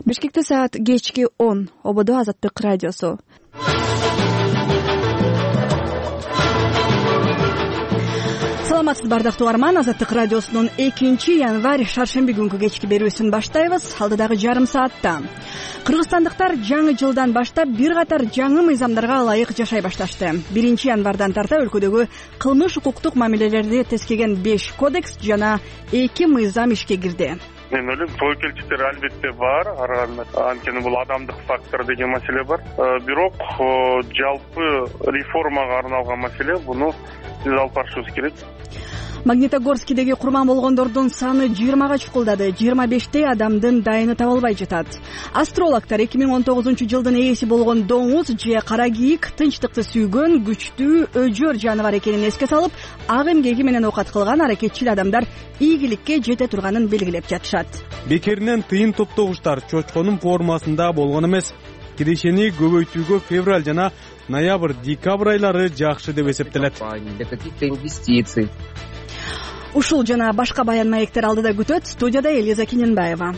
Бишкекте саат кечки 10. Ободо Азаттык радиосу. Саламатсыз бардыктуу угарман, Азаттык радиосунун 2-январь шаршемби күнкү кечки берүүсүн баштайбыз. Алдыдагы жарым саатта кыргызстандыктар жаңы жылдан баштап бир катар жаңы мыйзамдарга ылайык жашай башташты. 1-январдан тарта өлкөдөгү кылмыш укуктук мамилелерди тескеген 5 кодекс жана 2 мыйзам ишке кирди. Мен ойлойм, тобокелчиликтер албетте бар, анткени бул адамдык фактор деген маселе бар. Бирок жалпы реформага арналган маселе, буну биз алып барышыбыз керек. Магнитогорскидеги курман болгондордун саны 20га чукулдады. 25 адамдын дайыны табылбай жатат. Астрологтор 2019-жылдын ээси болгон доңуз же кара кийик тынчтыкты сүйгөн күчтүү өжөр жаныбар экенин эске салып, ак эмгеги менен оокат кылган аракетчил адамдар ийгиликке жете турганын белгилеп жатышат. Бекеринен тыйын топтогучтар чочконун формасында болгон эмес. Кирешени көбөйтүүгө февраль жана ноябрь, декабрь айлары жакшы деп эсептелет. Для каких-то инвестиций. Ушул жана башка баян маектер алдыда күтөт. Студияда Элиза Киненбаева.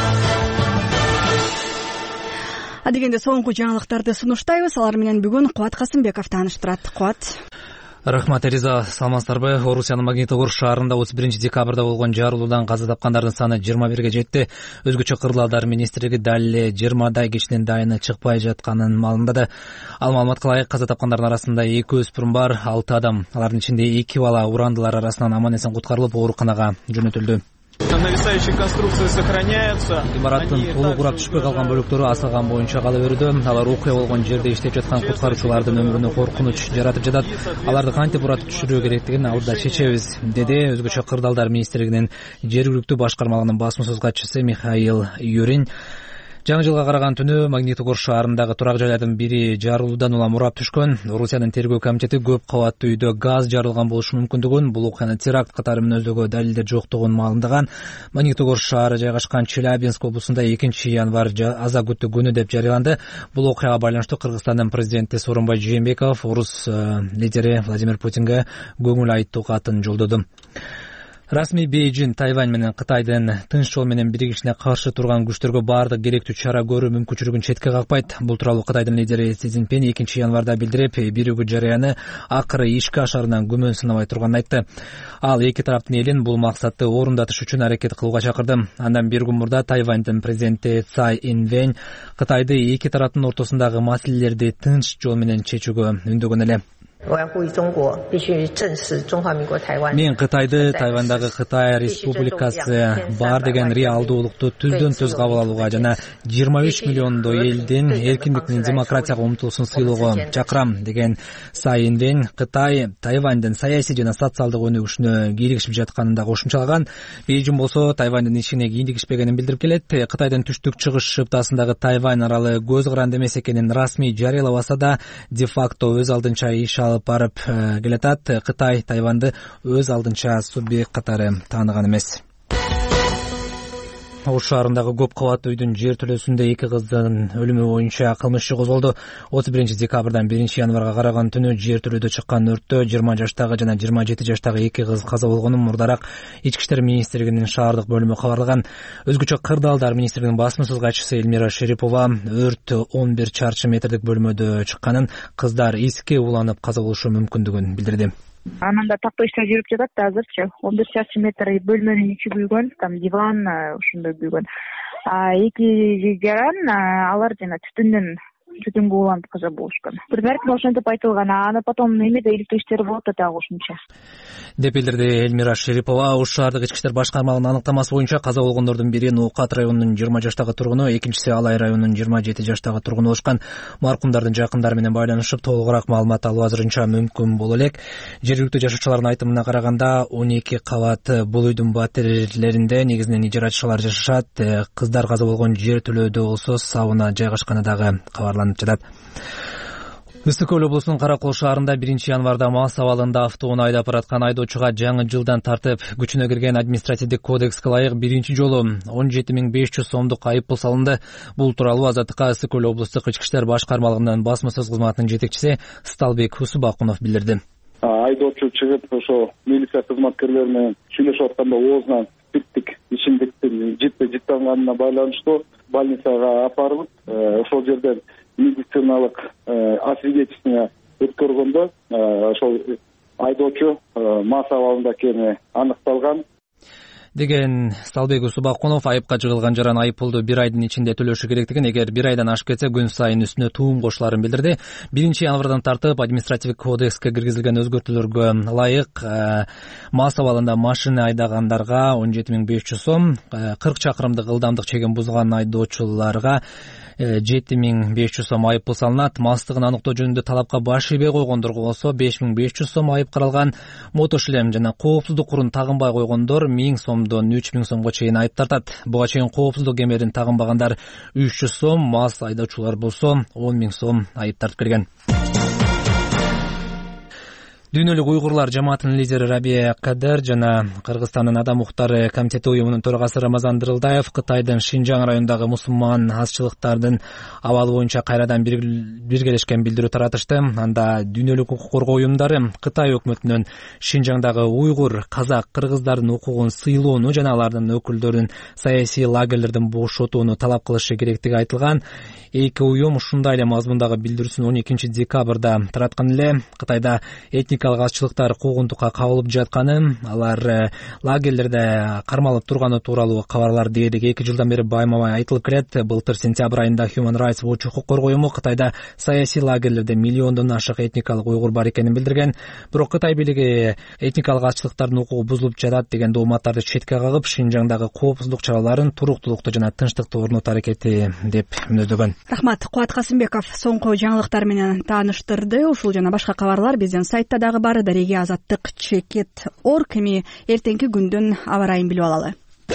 Адегенде соңку жаңылыктарды сунуштайбыз. Алар менен бүгүн Кубат Касымбеков тааныштырат. Кубат. Рахмат, Элиза. Саламатсыздарбы? Орусиянын Магнитогорск шаарында 31-декабрда болгон жарылуудан каза тапкандардын саны 21ге жетти. Өзгөчө кырдаалдар министрлиги дал эле 20 кишинин дайыны чыкпай жатканын маалымдады. Ал маалыматка ылайык каза тапкандардын арасында 2 өспүрүм бар, 6 адам. Алардын ичинде 2 бала урандылар арасынан аман-эсен куткарылып ооруканага жөнөтүлдү. Нависающие конструкции сохраняются. Имараттын толук урап түшпөй калган бөлүктөрү асалган боюнча кала берүүдө. Алар окуя болгон жерде иштеп жаткан куткаруучулардын өмүрүнө коркунуч жаратып жатат. Аларды кантип уратып түшүрүү керектигин алдыда чечебиз, деди өзгөчө кырдаалдар министрлигинин жергиликтүү башкармалыгынын басма сөз катчысы Михаил Юрин. Жаңы жылга караган түнү Магнитогорск шаарындагы турак жайлардын бири жарылуудан улам урап түшкөн. Орусиянын тергөө комитети көп кабаттуу үйдө газ жарылган болушу мүмкүндүгүн, бул окуяны теракт катары мүнөздөгө далилдер жоктугун маалымдаган. Магнитогорск шаары жайгашкан Челябинск облусунда 2-январь аза күттүү күнү деп жарыяланды. Бул окуяга байланыштуу Кыргызстандын президенти Сооронбай Жээнбеков орус лидери Владимир Путинге көңүл айтуу катын жолдоду. Расмий Бейжин Тайвань менен Кытайдын тынч жол менен биригишине каршы турган күчтөргө баардык керектүү чара көрүү мүмкүнчүлүгүн четке какпайт. Бул тууралуу Кытайдын лидери Си Цзиньпин 2-январда билдирип, биригүү жарыяны акыры ишке ашарынан күмөн сынабай турганын айтты. Ал эки тараптын элин бул максатты орундатыш үчүн аракет кылууга чакырды. Андан бир күн мурда Тайвандын президенти Цай Инвэнь Кытайды эки тараптын ортосундагы маселелерди тынч жол менен чечүүгө үндөгөн эле. Мен Кытайды Тайвандагы Кытай Республикасы бар деген реалдуулукту түздөн төз кабыл алууга жана 23 миллиондой элдин эркиндиктин демократияга умтулуусун сыйлоого чакырам деген Цай Инвэнь Кытай Тайвандын саясий жана социалдык өнүгүшүнө кийлигишип жатканын да кошумчалаган. Бейжин болсо Тайвандын ишине кийиндигишпегенин билдирип келет. Кытайдын түштүк чыгыш шыптасындагы Тайвань аралы көз каранды эмес экенин расмий жарыялабаса да, де-факто өз алдынча иш алып барып келатат. Кытай Тайванды өз алдынча субъект катары тааныган эмес. Ош шаарындагы көп кабаттуу үйдүн жертөлөсүндө 2 кыздын өлүмү боюнча кылмыш иши козголду. 31-декабрдан 1-январга караган түнү жертөлөдө чыккан өрттө 20 жаштагы жана 27 жаштагы 2 кыз каза болгонун мурдараак Ички иштер министрлигинин шаардык бөлүмү кабарлаган. Өзгөчө кырдаалдар министринин басма сөз катчысы Эльмира Шерипова өрт 11 чарчы метрдик бөлмөдө чыкканын, кыздар эске уланып каза болушу мүмкүндүгүн билдирди. Ананда тактоо иштер жүрүп жатат да азырчы. 11 чарчы метр бөлмөнүн ичи күйгөн, там диван ушундай күйгөн. Эки жаран алар жана түтүнгө уланып каза болушкан. Предварительно ошентип айтылган, аны потом эмеде иликтөө иштери болот да дагы кошумча. Деп билдирди Эльмира Шерипова. Ош шаардык ички иштер башкармалыгынын аныктамасы боюнча каза болгондордун бири Ноокат районунун 20 жаштагы тургуну, экинчиси Алай районунун 27 жаштагы тургуну болушкан. Маркумдардын жакындары менен байланышып толугураак маалымат алуу азырынча мүмкүн боло элек. Жергиликтүү жашоочулардын айтымына караганда 12 кабат бул үйдүн батирелеринде негизинен ижарачылар жашашат. Кыздар каза болгон жертөлөдө болсо сауна жайгашканы дагы кабарланып жатат. Ысык көл облусунун Каракол шаарында 1-январда мас абалында автоунаа айдап бараткан айдоочуга жаңы жылдан тартып күчүнө кирген административдик кодекске ылайык биринчи жолу 17.500 сомдук айыппул салынды. Бул тууралуу Азаттыкка Ысык көл облустук ички иштер башкармалыгынын басма сөз кызматынын жетекчиси Сталбек Усубакунов билдирди. Айдоочу чыгып ошо милиция кызматкерлери менен сүйлөшүп атканда оозунан спирттик ичимдиктин жыттанганына байланыштуу больницага апарылып, ошол жерден медициналык освидетельствование өткөргөндө ошол айдоочу мас абалында экени аныкталган деген Салбек Усубакунов айыпка жыгылган жаран айып пулду 1 айдын ичинде төлөшү керектигин, эгер 1 айдан ашып кетсе күн сайын үстүнө туум кошуларын билдирди. 1 январдан тартып административдик кодекске киргизилген өзгөртүүлөргө ылайык мас абалында машина айдагандарга 17.500 сом, 40 чакырымдык ылдамдык чегин бузган айдоочуларга 7.500 сом айып пул салынат. Мастыгын аныктоо жөнүндө талапка баш ийбей койгондорго болсо 5.500 сом айып каралган. Мотошлем жана коопсуздук курун тагынбай койгондор 1000 сомдон 3000 сомго чейин айып тартат. Буга чейин коопсуздук кемерин тагынбагандар 300 сом, мас айдоочулар болсо 10.000 сом айып тартып келген. Дүйнөлүк уйгурлар жамаатынын лидери Рабия Кадер жана Кыргызстандын Адам укуктары комитети уюмунун төрагасы Рамазан Дырылдаев Кытайдын Шинжаң районундагы мусулман азчылыктардын абалы боюнча кайрадан биргелешкен билдирүү таратышты. Анда дүйнөлүк укук коргоо уюмдары Кытай өкмөтүнөн Шинжаңдагы уйгур, казак, кыргыздардын укугун сыйлоону жана алардын өкүлдөрүн саясий лагерлерден бошотууну талап кылышы керектиги айтылган. Эки уюм ушундай эле мазмундагы билдирүүсүн 12 декабрда тараткан эле. Кытайда этникалык азчылыктар куугунтукка кабылып жатканы, алар лагерлерде кармалып турганы тууралуу кабарлар дээрлик 2 жылдан бери байма-бай айтылып келет. Былтыр сентябрь айында Human Rights Watch укук коргоо уюму Кытайда саясий лагерлерде миллиондон ашык этникалык уйгур бар экенин билдирген. Бирок Кытай бийлиги этникалык азчылыктардын укугу бузулуп жатат деген дооматтарды четке кагып, Шинжаңдагы коопсуздук чараларын туруктуулукту жана тынчтыкты орнотуу аракети деп мүнөздөгөн. Рахмат. Кубат Касымбеков соңку жаңылыктар менен тааныштырды. Ушул жана башка кабарлар биздин сайтта дагы бар. Дареги Азаттык Чекит.org. Эми эртеңки күндүн аба ырайын билип алалы.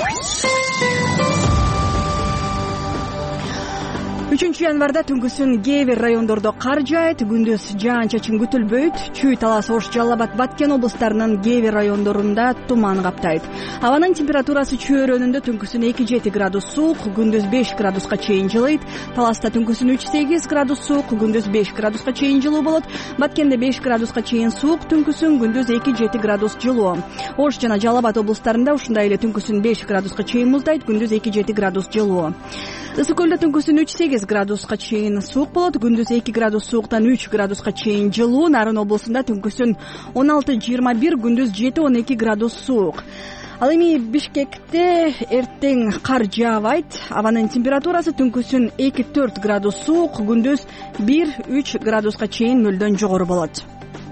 3 январда түнкүсүн кээ бир райондордо кар жаайт, күндүз жаан-чачын күтүлбөйт. Чүй, Талас, Ош, Жалал Абад, Баткен облустарынын кээ бир райондорунда туман каптайт. Абанын температурасы чөйрөнүндө түнкүсүн 2-7 градус суук, күндүз 5 градуска чейин жылыйт. Таласта түнкүсүн 3-8 градус суук, күндүз 5 градуска чейин жылуу болот. Баткенде 5 градуска чейин суук, түнкүсүн күндүз 2-7 градус жылуу. Ош жана Жалал Абад облустарында ушундай эле түнкүсүн 5 градуска чейин муздайт, күндүз 2-7 градус жылуу. Ысык көлдө түнкүсүн 3-8 градуска чейин суук болот, күндүз 2 градус сууктан 3 градуска чейин жылуу. Нарын облусунда түнкүсүн 16-21, күндүз 7-12 градус суук. Ал эми Бишкекте эртең кар жаабайт. Абанын температурасы түнкүсүн 2-4 градус суук, күндүз 1-3 градуска чейин нөлдөн жогору болот.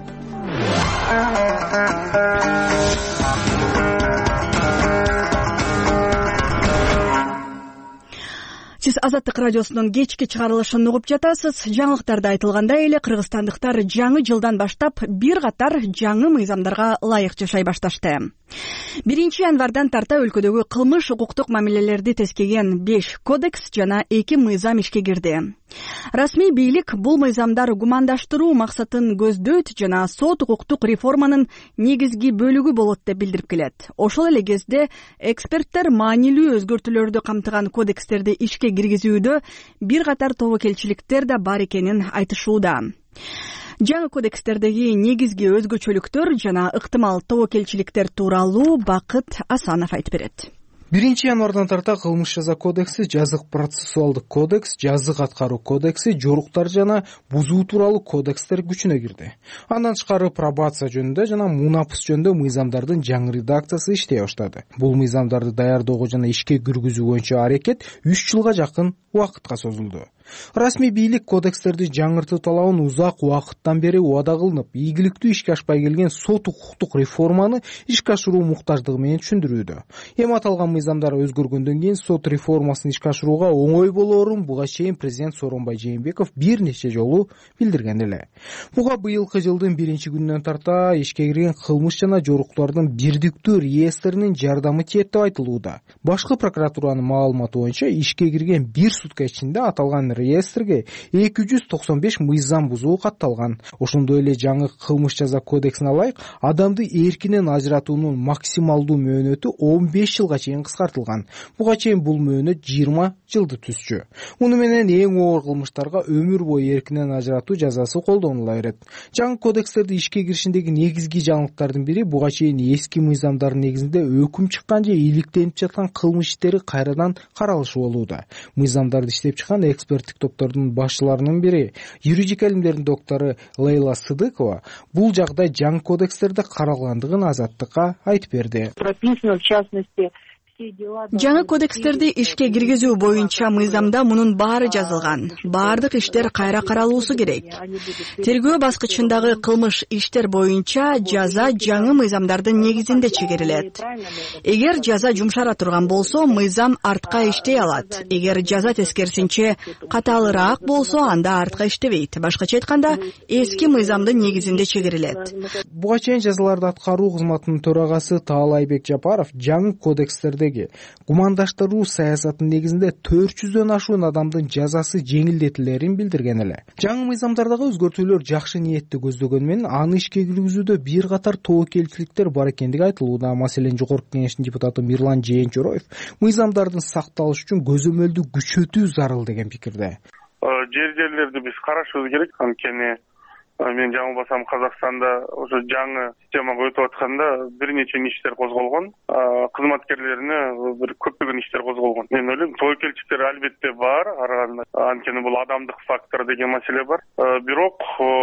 Сиз Азаттык радиосунун кечки чыгарылышын угуп жатасыз. Жаңылыктарда айтылгандай эле кыргызстандыктар жаңы жылдан баштап бир катар жаңы мыйзамдарга ылайык жашай башташты. 1 январдан тарта өлкөдөгү кылмыш укуктук мамилелерди тескеген 5 кодекс жана 2 мыйзам ишке кирди. Расмий бийлик бул мыйзамдар гумандаштыруу максатын көздөйт жана сот укуктук реформанын негизги бөлүгү болот деп билдирип келет. Ошол эле кезде эксперттер маанилүү өзгөртүүлөрдү камтыган кодекстерди ишке киргизүүдө бир катар тобокелчиликтер да бар экенин айтышууда. Жаңы кодекстердеги негизги өзгөчөлүктөр жана ыктымал тобокелчиликтер тууралуу Бакыт Асанов айтып берет. 1 январдан тарта кылмыш жаза кодекси, жазык процессуалдык кодекс, жазык аткаруу кодекси, жоруктар жана бузуу тууралуу кодекстер күчүнө кирди. Андан тышкары пробация жөнүндө жана мунапыс жөнүндө мыйзамдардын жаңы редакциясы иштей баштады. Бул мыйзамдарды даярдоого жана ишке киргизүү боюнча аракет 3 жылга жакын убакытка созулду. Расмий бийлик кодекстерди жаңыртуу талабын узак убакыттан бери убада кылынып, ийгиликтүү ишке ашпай келген сот укуктук реформаны ишке ашыруу муктаждыгы менен түшүндүрүүдө. Эми аталган мыйзамдар өзгөргөндөн кийин сот реформасын ишке ашырууга оңой болоорун буга чейин президент Сооронбай Жээнбеков бир нече жолу билдирген эле. Буга быйылкы жылдын 1-күнүнөн тарта ишке кирген кылмыш жана жоруктардын бирдиктүү реестринин жардамы тиет деп айтылууда. Башкы прокуратуранын маалыматы боюнча ишке кирген 1 сутка ичинде аталган реестрге 295 мыйзам бузуу катталган. Ошондой эле жаңы кылмыш жаза кодексине ылайык адамды эркинен ажыратуунун максималдуу мөөнөтү 15 жылга чейин кыскартылган. Буга чейин бул мөөнөт 20 жылды түзчү. Муну менен эң оор кылмыштарга өмүр бою эркинен ажыратуу жазасы колдонула берет. Жаңы кодекстерди ишке киришиндеги негизги жаңылыктардын бири буга чейин эски мыйзамдардын негизинде өкүм чыккан же иликтенип жаткан кылмыш иштери кайрадан каралышы болууда. Мыйзамдарды иштеп чыккан эксперттик топтордун башчыларынын бири, юридика илимдеринин доктору Лейла Сыдыкова бул жагдай жаңы кодекстерде каралгандыгын Азаттыкка айтып берди. Прописано, в частности, жаңы кодекстерди ишке киргизүү боюнча мыйзамда мунун баары жазылган. Баардык иштер кайра каралуусу керек. Тергөө баскычындагы кылмыш иштер боюнча жаза жаңы мыйзамдардын негизинде чегерилет. Эгер жаза жумшара турган болсо, мыйзам артка иштей алат. Эгер жаза тескерисинче катаалыраак болсо, анда артка иштебейт. Башкача айтканда, эски мыйзамдын негизинде чегерилет. Буга чейин жазаларды аткаруу кызматынын төрагасы Таалайбек Жапаров жаңы кодекстерде гумандаштыруу саясатынын негизинде 400дөн ашуун адамдын жазасы жеңилдетилерин билдирген эле. Жаңы мыйзамдардагы өзгөртүүлөр жакшы ниетти көздөгөнү менен аны ишке киргизүүдө бир катар тобокелчиликтер бар экендиги айтылууда. Маселен, Жогорку Кеңештин депутаты Мирлан Жээнчороев мыйзамдардын сакталышы үчүн көзөмөлдү күчөтүү зарыл деген пикирде. Жерлерди биз карашыбыз керек. Анткени мен жаңылбасам Казакстанда ошо жаңы системага өтүп атканда бир нече иштер козголгон, кызматкерлерине бир көптөгөн иштер козголгон. Мен ойлойм, тобокелчиликтер албетте бар, анткени бул адамдык фактор деген маселе бар. Бирок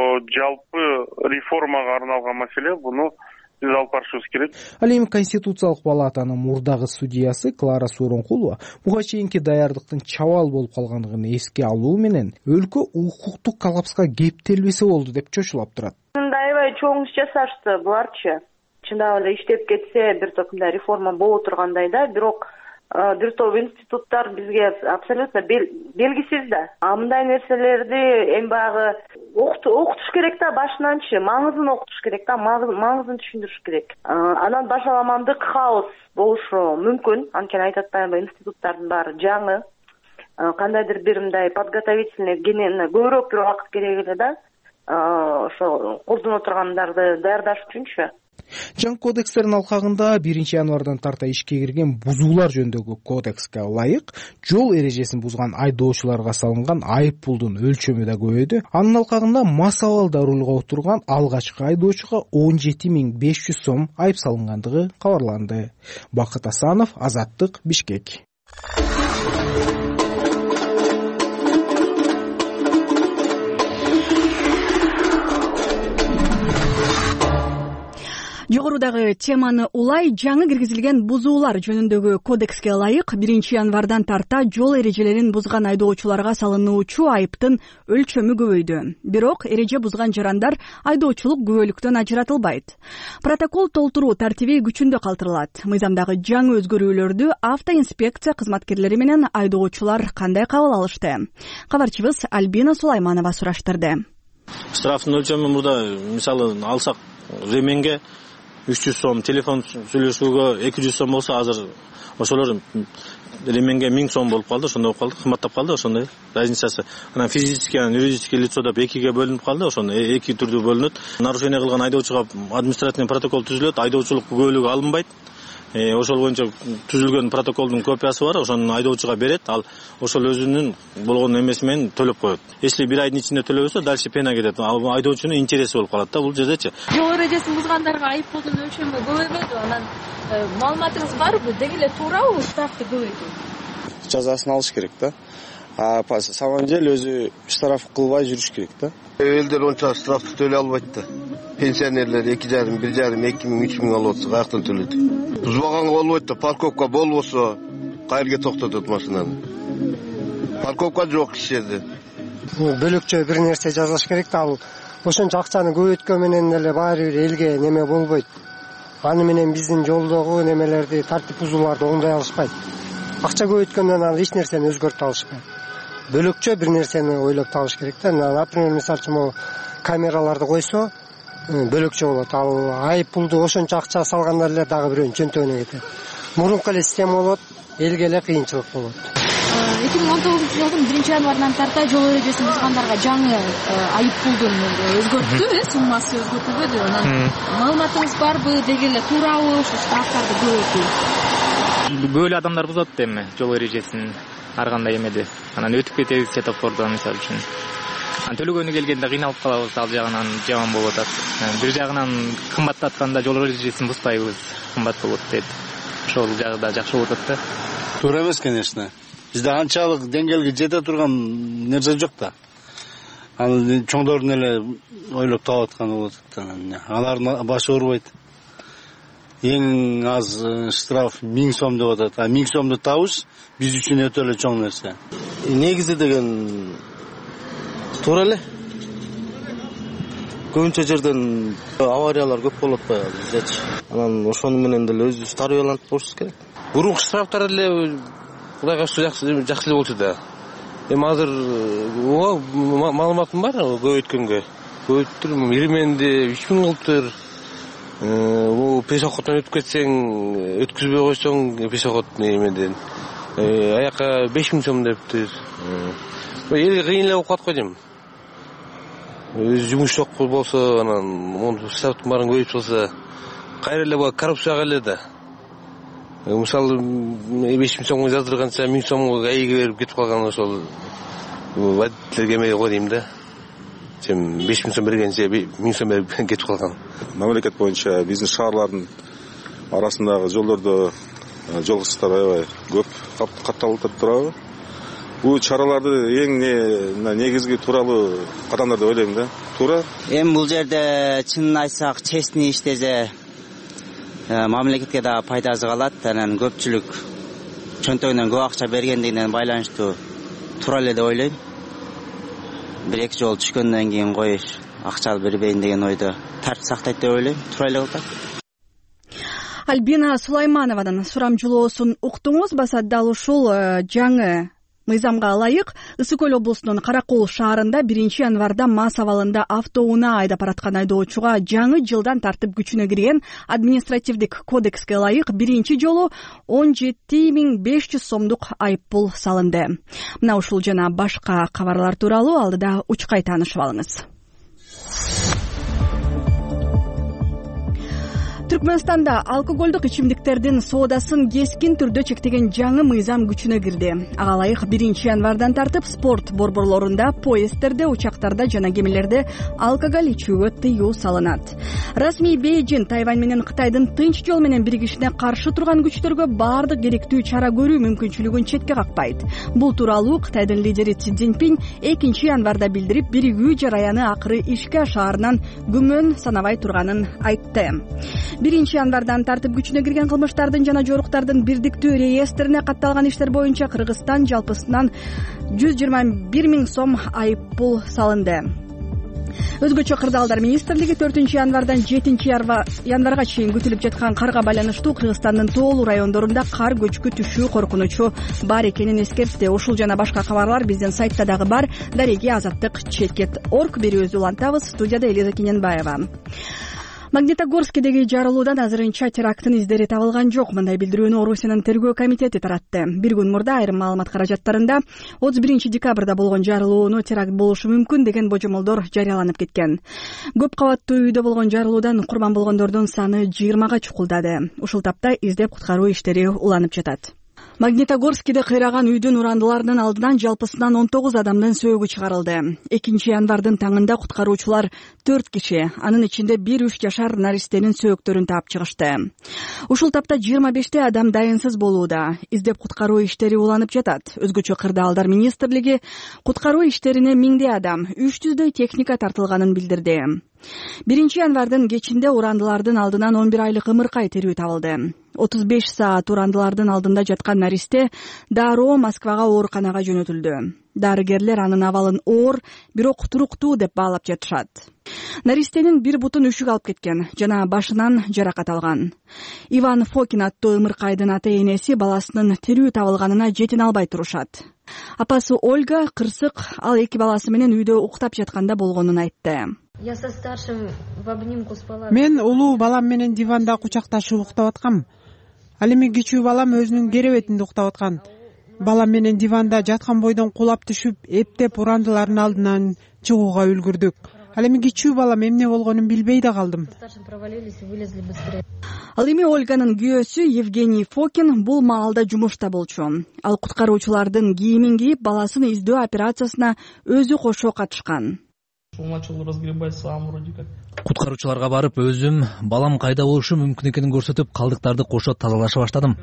жалпы реформага арналган маселе, буну биз алып барышыбыз керек. Ал эми Конституциялык палатанын мурдагы судьясы Клара Сооронкулова буга чейинки даярдыктын чабал болуп калгандыгын эске алуу менен өлкө укуктук коллапска кептелбесе болду деп чочулап турат. Аябай чоң иш жасашты буларчы. Чындап эле иштеп кетсе бир топ мындай реформа боло тургандай да, бирок бир топ институттар бизге абсолютно белгисиз да. Мындай нерселерди эми баягы окутуш керек да, башынанчы маңызын окутуш керек да, маңызын түшүндүрүш керек. Анан башаламандык хаос болушу мүмкүн. Анткени айтып атпаймынбы, институттардын баары жаңы. Кандайдыр бир мындай подготовительный көбүрөөк бир убакыт керек эле да. Ошо колдоно тургандарды даярдаш үчүнчү. Жаңы кодекстердин алкагында 1 январдан тарта ишке кирген бузуулар жөнүндөгү кодекске ылайык жол эрежесин бузган айдоочуларга салынган айып пулдун өлчөмү да көбөйдү. Анын алкагында мас абалда рулга отурган алгачкы айдоочуга 17.500 сом айып салынгандыгы кабарланды. Бакыт Асанов, Азаттык, Бишкек. Жогорудагы теманы улай жаңы киргизилген бузуулар жөнүндөгү кодекске ылайык 1 январдан тарта жол эрежелерин бузган айдоочуларга салынуучу айыптын өлчөмү көбөйдү. Бирок эреже бузган жарандар айдоочулук күбөлүктөн ажыратылбайт. Протокол толтуруу тартиби күчүндө калтырылат. Мыйзамдагы жаңы өзгөрүүлөрдү автоинспекция кызматкерлери менен айдоочулар кандай кабыл алышты? Кабарчыбыз Альбина Сулайманова сураштырды. Штрафтын өлчөмү мурда мисалы алсак ременге 300 сом, телефон сүйлөшүүгө 200 сом болсо, азыр ошолор ременге 1000 сом болуп калды, ошондой болуп калды, кымбаттап калды ошондой. Разницасы. Анан физический, юридический лицо деп экиге бөлүнүп калды, ошондой эки түрдүү бөлүнөт. Нарушение кылган айдоочуга административный протокол түзүлөт, айдоочулук күбөлүгү алынбайт. Ошол боюнча түзүлгөн протоколдун копиясы бар, ошону айдоочуга берет, ал ошол өзүнүн болгон эмеси менен төлөп коет. Если бир айдын ичинде төлөбөсө, дальше пена кетет. Ал айдоочунун интереси болуп калат да бул жердечи. Жол эрежесин бузгандарга айып пулдун өлчөмү көбөйбөдү. Анан маалыматыңыз барбы? Деги эле туурабы штрафты көбөйтүү? Жазасын алыш керек да. По самом деле өзү штраф кылбай жүрүш керек да. Элдер онча штрафты төлөй албайт да. Пенсионерлер 2,5, 1,5, 2,000, 3,000 алып атса, каяктан төлөйт? Бузбаганга болбойт да, парковка болбосо кайерге токтотот машинаны. Парковка жок иш жерде. Бөлөкчө бир нерсе жазыш керек да, ал ошончо акчаны көбөйткөн менен эле баары бир элге неме болбойт. Аны менен биздин жолдогу немелерди, тартип бузууларды оңдой алышпайт. Акча көбөйткөндөн ал эч нерсени өзгөртө алышпайт. Бөлөкчө бир нерсени ойлоп табыш керек да. Например, мисалы үчүн камераларды койсо, бөлөкчө болот. Ал айып пулду ошончо акча салгандар эле дагы бирөөнүн чөнтөгүнө кетет. Мурунку эле система болот, элге эле кыйынчылык болот. жылдын 1-январынан тарта жол эрежесин бузгандарга жаңы айып пулдун өзгөрттү, суммасы өзгөртүлбөдү. Анан маалыматыңыз барбы, деги эле туурабы ушу штрафтарды көбөйтүү? Көп эле адамдар бузат эми жол эрежесин ар кандай эмеде. Анан өтүп кетебиз светофордон мисалы үчүн. Төлөгөнү келгенде кыйналып калабыз, ал жагынан жаман болуп атат. Бир жагынан кымбаттатканда жол эрежесин бузбайбыз, кымбат болот дейт. Ошол жагда жакшы болуп атат да. Туура эмес, конечно. Бизде анчалык деңгээлге жете турган нерсе жок да. Аны чоңдордун эле ойлоп таап атканы болот атат. Алардын башы оорубайт. Эң аз штраф 1000 сом деп атат. 1000 сомду табыш биз үчүн өтө эле чоң нерсе. Негизи деген туура эле. Көбүнчө жерден авариялар көп болуп атпайбы биздечи. Анан ошону менен деле өзүбүз тарбияланып болушубуз керек. Бурук штрафтар эле Кудайга жакшы эле болчу да. Эми азыр маалыматым бар көбөйткөнгө. Көбөйттүр, ирименди 3000 кылыптыр. Бул пешоходдон өтүп кетсең, өткүзбөй койсоң пешоход немеден аяка 5000 сом дептир. Эле кыйын эле болуп калат го дейм. Жумуш жок болсо, анан монту штрафтын баарын көбөйтүп салса, кайра эле бул коррупцияга эле да. Мисалы 5000 сомго жаздырганча 1000 сомго айыгы берип кетип калган ошол водительге эме го дейм да. Сен 5000 сом бергенче 1000 сом берип кетип калган. Мамлекет боюнча биздин шаарлардын арасындагы жолдордо жол кырсыктары аябай көп катталып турабы. Бул чараларды эң негизги тууралуу кадамдар деп ойлойм да. Туура. Эми бул жерде чынын айтсак, честный иштесе мамлекетке да пайдасы калат. Анан көпчүлүк чөнтөгүнөн көп акча бергендигинен байланыштуу туура эле деп ойлойм. 1-2 жол түшкөндөн кийин коюш, акча бербейин деген ойдо тартип сактайт деп ойлойм. Туура эле кылат. Альбина Сулаймановадан сурамжылоосун уктуңуз. Баса дал ушул жаңы мыйзамга ылайык Ысык Көл облусунун Каракол шаарында 1-январда мас абалында автоунаа айдап бараткан айдоочуга жаңы жылдан тартып күчүнө кирген административдик кодекске ылайык биринчи жолу 17500 сомдук айыппул салынды. Мына ушул жана башка кабарлар тууралуу алдыда учкай таанышып алыңыз. Түркмөнстанда алкоголдук ичимдиктердин соодасын кескин түрдө чектеген жаңы мыйзам күчүнө кирди. Ага ылайык 1-январдан тартып спорт борборлорунда, поезддерде, учактарда жана кемелерде алкоголь ичүүгө тыюу салынат. Расмий Бейжин Тайвань менен Кытайдын тынч жол менен биригишине каршы турган күчтөргө баардык керектүү чара көрүү мүмкүнчүлүгүн четке какпайт. Бул тууралуу Кытайдын лидери Си Цзиньпин 2-январда билдирип, биригүү жараяны акыры ишке ашаарынан күмөн санабай турганын айтты. 1-январдан тартып күчүнө кирген кылмыштардын жана жоруктардын бирдиктүү реестрине катталган иштер боюнча Кыргызстан жалпысынан 121 000 сом айыппул салынды. Өзгөчө кырдаалдар министрлиги 4-январдан 7-январга чейин күтүлүп жаткан карга байланыштуу Кыргызстандын тоолуу райондорунда кар көчкү түшүү коркунучу бар экенин эскертти. Ушул жана башка кабарлар биздин сайтта дагы бар. Дареги Азаттык Чекет.орг. Берүүбүздү улантабыз. Студияда Элиза Кененбаева. Магнитогорскидеги жарылуудан азырынча теракттын издери табылган жок. Мындай билдирүүнү Орусиянын тергөө комитети таратты. Бир күн мурда айрым маалымат каражаттарында 31 декабрда болгон жарылууну теракт болушу мүмкүн деген божомолдор жарыяланып кеткен. Көп кабаттуу үйдө болгон жарылуудан курман болгондордун саны 20га чукулдады. Ушул тапта издеп куткаруу иштери уланып жатат. Магнитогорскиде кыйраган үйдүн урандыларынын алдынан жалпысынан 19 адамдын сөөгү чыгарылды. 2-январдын таңында куткаруучулар 4 киши, анын ичинде 1-3 жашар наристенин сөөктөрүн таап чыгышты. Ушул тапта 25 адам дайынсыз болууда. Издеп куткаруу иштери уланып жатат. Өзгөчө кырдаалдар министрлиги куткаруу иштерине 1000 адам, 300 техника тартылганын билдирди. 1-январдын кечинде урандылардын алдынан 11 айлык ымыркай терүү табылды. 35 саат урандылардын алдында жаткан наристе дароо Москвага ооруканага жөнөтүлдү. Дарыгерлер анын абалын оор, бирок туруктуу деп баалап жатышат. Наристенин бир бутун үшүк алып кеткен жана башынан жаракат алган. Иван Фокин аттуу ымыркайдын ата-энеси баласынын тирүү табылганына жетине албай турушат. Апасы Ольга кырсык ал эки баласы менен үйдө уктап жатканда болгонун айтты. Я со старшим в обнимку спала. Мен улуу балам менен диванда кучакташып уктап аткам. Ал эми кичүү балам өзүнүн керебетинде уктап аткан. балам менен диванда жаткан бойдон кулап түшүп эптеп урандылардын алдынан чыгууга үлгүрдүк. Ал эми кичүү балам эмне болгонун билбей да калдым. Ал эми Ольганын күйөөсү Евгений Фокин бул маалда жумушта болчу. Ал куткаруучулардын кийимин кийип, баласын издөө операциясына өзү кошо катышкан. Куткаруучуларга барып, өзүм балам кайда болушу мүмкүн экенин көрсөтүп, калдыктарды кошо тазалаша баштадым,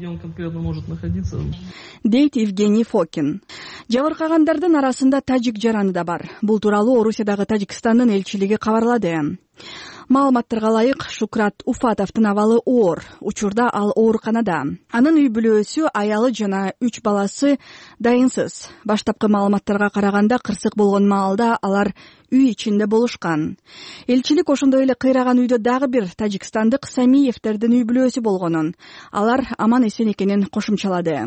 дейт Евгений Фокин. Жабыркагандардын арасында тажик жараны да бар. Бул тууралуу Орусиядагы Тажикстандын элчилиги кабарлады. Маалыматтарга ылайык, Шукрат Уфатовдун абалы оор. Учурда ал ооруканада. Анын үй бүлөсү, аялы жана 3 баласы дайынсыз. Баштапкы маалыматтарга караганда, кырсык болгон маалда алар үй ичинде болушкан. Элчилик ошондой эле кыйраган үйдө дагы бир тажикстандык Самиевтердин үй бүлөсү болгонун, алар аман эсен экенин кошумчалады.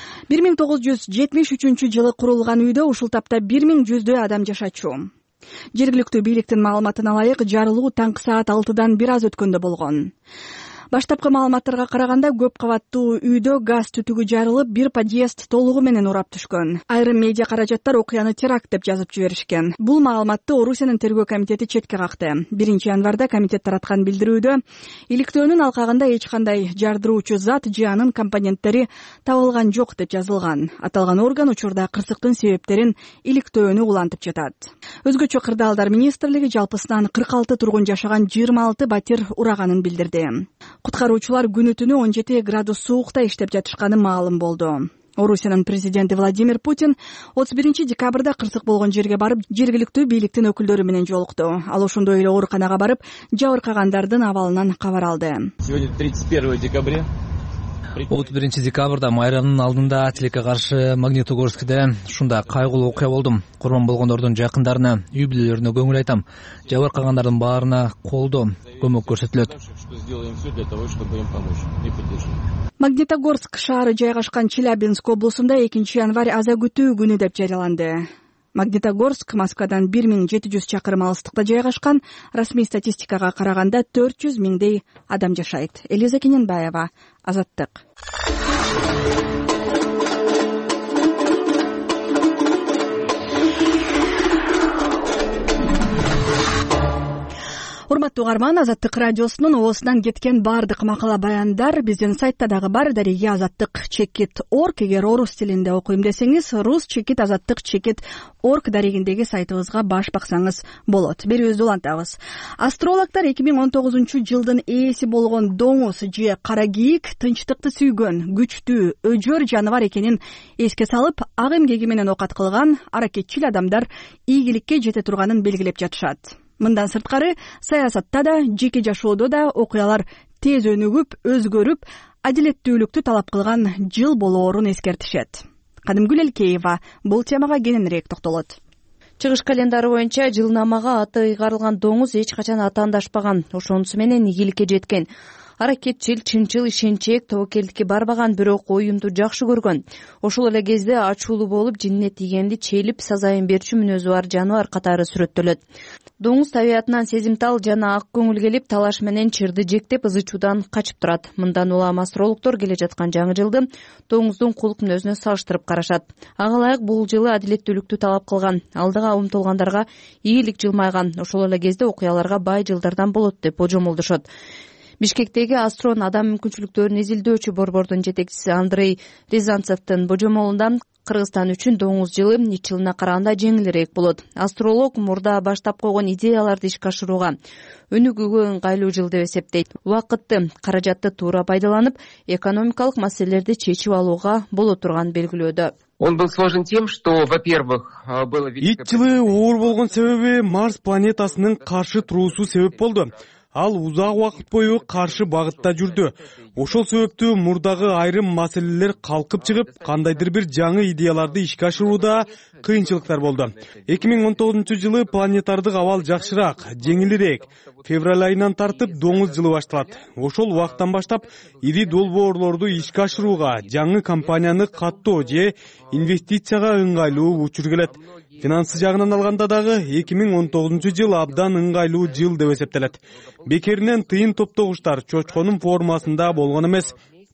1973 жылы курулган үйдө ушул тапта 1100 адам жашачу. Жергиликтүү бийликтин маалыматына ылайык, жарылуу таңкы саат 6-дан бир аз өткөндө болгон. Баштапкы маалыматтарга караганда, көп кабаттуу үйдө газ түтүгү жарылып, бир подъезд толугу менен урап түшкөн. Айрым медиа каражаттар окуяны теракт деп жазып жиберишкен. Бул маалыматты Орусиянын тергөө комитети четке какты. 1-январда комитет тараткан билдирүүдө иликтөөнүн алкагында эч кандай жардыруучу зат же анын компоненттери табылган жок деп жазылган. Аталган орган учурда кырсыктын себептерин иликтөөнү улантып жатат. Өзгөчө кырдаалдар министрлиги жалпысынан 46 тургун жашаган 26 батир ураганын билдирди. Куткаруучулар күнү-түнү 17 градус суукта иштеп жатышканы маалым болду. Орусиянын президенти Владимир Путин 31 декабрда кырсык болгон жерге барып, жергиликтүү бийликтин өкүлдөрү менен жолукту. Ал ошондой эле ооруканага барып, жабыркагандардын абалынан кабар алды. Сегодня 31 декабря. 31 декабрда майрамдын алдында тилекке каршы Магнитогорскде ушундай кайгылуу окуя болдум. Курман болгондордун жакындарына, үй бүлөлөрүнө көңүл айтам. Жабыркагандардын баарына колдоо, көмөк көрсөтүлөт. Магнитогорск шаары жайгашкан Челябинск облусунда 2-январь аза күтүү күнү деп жарыяланды. Магнитогорск Москвадан 1700 чакырым алыстыкта жайгашкан. Расмий статистикага караганда 400 миңдей адам жашайт. Элиза Кененбаева, Азаттык. Урматтуу угарман, Азаттык радиосунун оозунан кеткен бардык макала баяндар биздин сайтта дагы бар. Дареги azattik.org. Эгер орус тилинде окуйм десеңиз, rus-azattik.org дарегиндеги сайтыбызга баш баксаңыз болот. Берүүбүздү улантабыз. Астрологдор 2019 жылдын ээси болгон доңуз же кара кийик тынчтыкты сүйгөн, күчтүү, өжөр жаныбар экенин эске салып, ак эмгеги менен окат кылган аракетчил адамдар ийгиликке жете турганын белгилеп жатышат. Мындан сырткары, саясатта да, жеке жашоодо да окуялар тез өнүгүп, өзгөрүп, адилеттүүлүктү талап кылган жыл болоорун эскертишет. Кадымгүл Элкеева бул темага кененирээк токтолот. Чыгыш календары боюнча жылнамага аты ыйгарылган доңуз эч качан атаандашпаган, ошонусу менен ийгиликке жеткен. Аракетчил, чынчыл, ишенчээк, тобокелдикке барбаган, бирок оюмду жакшы көргөн. Ошол эле кезде ачуулуу болуп, жинне тийгенди чээлип, сазайын берчү мүнөзү бар жаныбар катары сүрөттөлөт. Доңуз табиятынан сезимтал жана ак көңүл келип, талаш менен чырды жектеп, ызычуудан качып турат. Мындан улам астрологдор келе жаткан жаңы жылды доңуздун кулук мүнөзүнө салыштырып карашат. Ага ылайык бул жылы адилеттүүлүктү талап кылган, алдыга умтулгандарга ийгилик жылмайган, ошол эле кезде окуяларга бай жылдардан болот деп божомолдошот. Бишкектеги Астрон адам мүмкүнчүлүктөрүн изилдөөчү борбордун жетекчиси Андрей Рязанцевдин божомолунда Кыргызстан үчүн доңуз жылы ич жылына караганда жеңилирээк болот. Астролог мурда баштап койгон идеяларды ишке ашырууга өнүгүүгө ыңгайлуу жыл деп эсептейт. Убакытты, каражатты туура пайдаланып, экономикалык маселелерди чечип алууга боло турганын белгилөөдө. Он был сложен тем, что, во-первых, было... Ич жылы оор болгон себеби Марс планетасынын каршы туруусу себеп болду. Ал узак убакыт бою каршы багытта жүрдү. Ошол себептүү мурдагы айрым маселелер калкып чыгып, кандайдыр бир жаңы идеяларды ишке ашырууда кыйынчылыктар болду. 2019 жылы планетардык абал жакшыраак, жеңилирээк. Февраль айынан тартып доңуз жылы башталат. Ошол убакыттан баштап ири долбоорлорду ишке ашырууга, жаңы компанияны каттоо же инвестицияга ыңгайлуу учур келет. Финансы жагынан алганда дагы 2019 жыл абдан ыңгайлуу жыл деп эсептелет. Бекеринен тыйын топтогучтар чочконун формасында болгон эмес.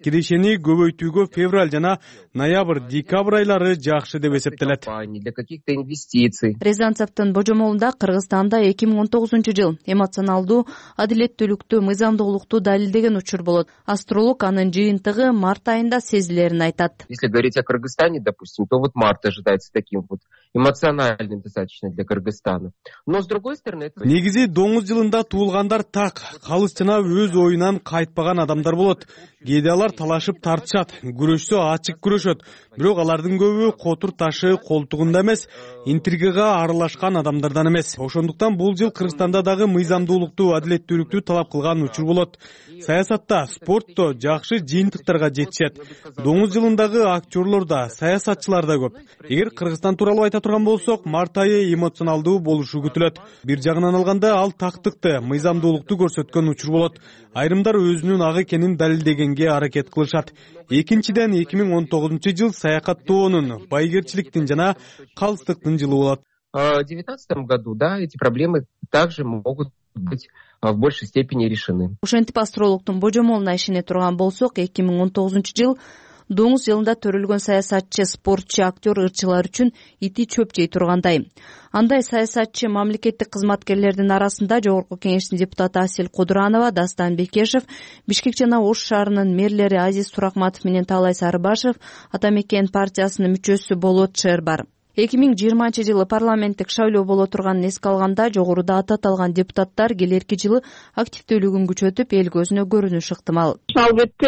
кирешени көбөйтүүгө февраль жана ноябрь декабрь айлары жакшы деп эсептелет. Для каких-то инвестиций. Рязанцевдин божомолунда Кыргызстанда 2019 эмоционалдуу, адилеттүүлүктү, мыйзамдуулукту далилдеген учур болот. Астролог анын жыйынтыгы март айында сезилерин айтат. Если говорить о Кыргызстане, допустим, то март ожидается таким эмоциональным достаточно для Кыргызстана. Но с другой стороны, это... Негизи доңуз жылында туулгандар так, калыс жана өз оюнан кайтпаган адамдар болот. Кээде алар талашып тартышат, күрөшсө ачык күрөшөт. Бирок алардын көбү котур ташы колтугунда эмес, интригага аралашкан адамдардан эмес. Ошондуктан бул жыл Кыргызстанда дагы мыйзамдуулукту, адилеттүүлүктү талап кылган учур болот. Саясатта, спортто жакшы жыйынтыктарга жетишет. Доңуз жылындагы актерлор да, саясатчылар да көп. Эгер Кыргызстан тууралуу айта турган болсок, март айы эмоционалдуу болушу күтүлөт. Бир жагынан алганда ал тактыкты, мыйзамдуулукту көрсөткөн учур болот. Айрымдар өзүнүн ак экенин далилдегенге аракет кылышат. Экинчиден 2019 жыл саякаттоонун, байгерчиликтин жана калыстыктын жылы болот. В 2019 году, да, эти проблемы также могут быть в большей степени решены. Ошентип астрологдун божомолуна ишене турган болсок, 2019 жыл доңуз жылында төрөлгөн саясатчы, спортчу, актер, ырчылар үчүн ити чөп жей тургандай. Андай саясатчы мамлекеттик кызматкерлердин арасында Жогорку Кеңештин депутаты Асель Кудуранова, Дастан Бекешев, Бишкек жана Ош шаарынын мэрлери Азиз Туракматов менен Таалай Сарыбашев, Ата Мекен партиясынын мүчөсү Болот Шер бар. 2020 жылы парламенттик шайлоо боло турганын эске алганда жогоруда аталган депутаттар келерки жылы активдүүлүгүн күчөтүп, эл көзүнө көрүнүш ыктымал. Албетте,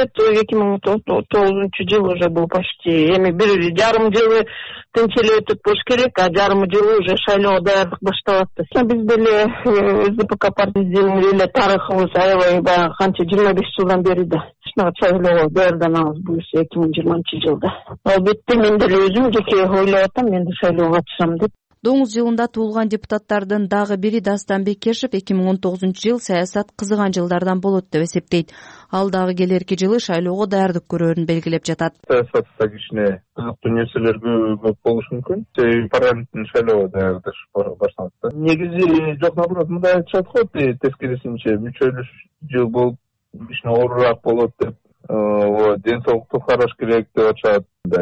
2019 жыл уже был почти эми бир жарым жылы тынч эле өтүп болуш керек, а жарым жылы уже шайлоого даярдык башталат. Биз деле СДПК партиясынын эле тарыхыбыз аябай баягы канча 25 жылдан бери да шайлоого даярданабыз бул 2020 жылда. Албетте мен деле өзүм жеке ойлоп атам, мен шайлоого катышам деп. Доңуз жылында туулган депутаттардын дагы бири Дастан Бекешев 2019 жыл саясат кызыган жылдардан болот деп эсептейт. Ал дагы келерки жылы шайлоого даярдык көрөөрүн белгилеп жатат. Саясатта кичине кызыктуу нерселер көп болушу мүмкүн. Парламенттин шайлоого даярдыш башталат. Негизи жок, наоборот, мындай айтышат го, тескерисинче мүчөлүшүү болуп кичине оорураак болот деп. Ден соолукту караш керек деп атышат.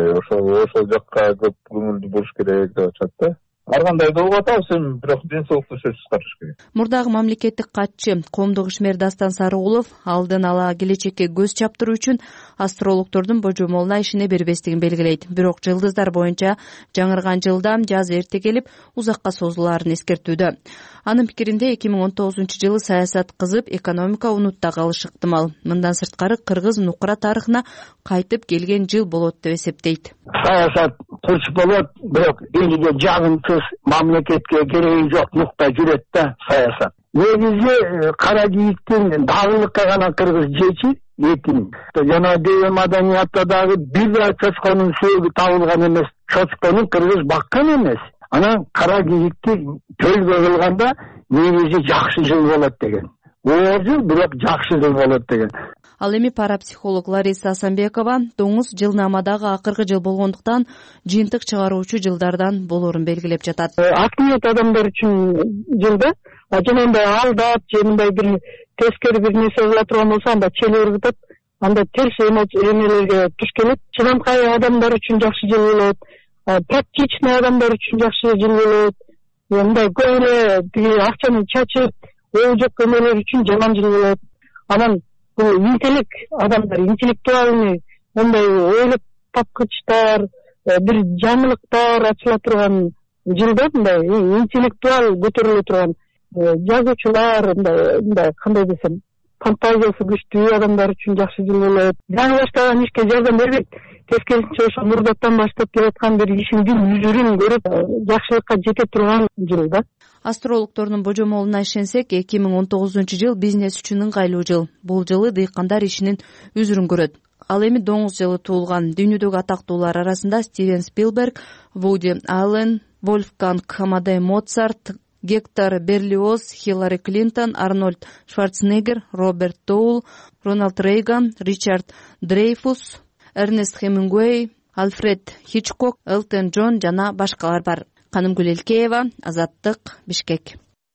Ошол жакка көп көңүлдүү болуш керек деп атышат да. Ар кандай да болуп атабыз, эми бирок ден соолукту сөзсүз караш керек. Мурдагы мамлекеттик катчы, коомдук ишмер Дастан Сарыгулов алдын ала келечекке көз чаптыруу үчүн астрологдордун божомолуна ишене бербестигин белгилейт. Бирок жылдыздар боюнча жаңырган жылда жаз эрте келип, узакка созулаарын эскертүүдө. Анын пикиринде 2019 жылы саясат кызып, экономика унутта калышы ыктымал. Мындан сырткары кыргыз нукура тарыхына кайтып келген жыл болот деп эсептейт. Саясат курч болот, бирок элге жагымсыз, мамлекетке кереги жок нукта жүрөт да саясат. Негизи кара кийиктин дагылыкка гана кыргыз жечи этин. Жана дөө маданиятта дагы бир чочконун сөөгү табылган эмес, чочкону кыргыз баккан эмес. Анан кара кийикти төлгө кылганда негизи жакшы жыл болот деген. Оор жыл, бирок жакшы жыл болот деген. Ал эми парапсихолог Лариса Асанбекова доңуз жылнамадагы акыркы жыл болгондуктан жыйынтык чыгаруучу жылдардан болоорун белгилеп жатат. Акниет адамдар үчүн жылда жанагындай алдап, мындай бир тескери бир нерсе кыла турган болсо, анда чели ыргытып, анда терс эмелерге туш келет. Чыдамкай адамдар үчүн жакшы жыл болот. Практичный адамдар үчүн жакшы жыл болот. Мындай көп эле акчаны чачып, ою жок эмелер үчүн жаман жыл болот. Анан бул интеллект адамдар, интеллектуальный, мындай ойлоп тапкычтар, бир жаңылыктар ачыла турган жылда, мындай интеллектуал көтөрүлө турган жазуучулар, мындай кандай десем, фантазиясы күчтүү адамдар үчүн жакшы жыл болот. Жаңы баштаган ишке жардам бербейт. Тескерисинче ошо мурдаттан баштап келаткан бир ишиңдин үзүрүн көрүп, жакшылыкка жете турган жыл да. Астрологдордун божомолуна ишенсек, 2019 жыл бизнес үчүн ыңгайлуу жыл. Бул жылы дыйкандар ишинин үзүрүн көрөт. Ал эми доңуз жылы туулган дүйнөдөгү атактуулар арасында Стивен Спилберг, Вуди Аллен, Вольфганг Амадей Моцарт, Гектор Берлиоз, Хиллари Клинтон, Арнольд Шварценеггер, Роберт Доул, Рональд Рейган, Ричард Дрейфус, Эрнест Хемингуэй, Альфред Хичкок, Элтон Джон жана башкалар бар. Канымгүл Элкеева, Азаттык, Бишкек.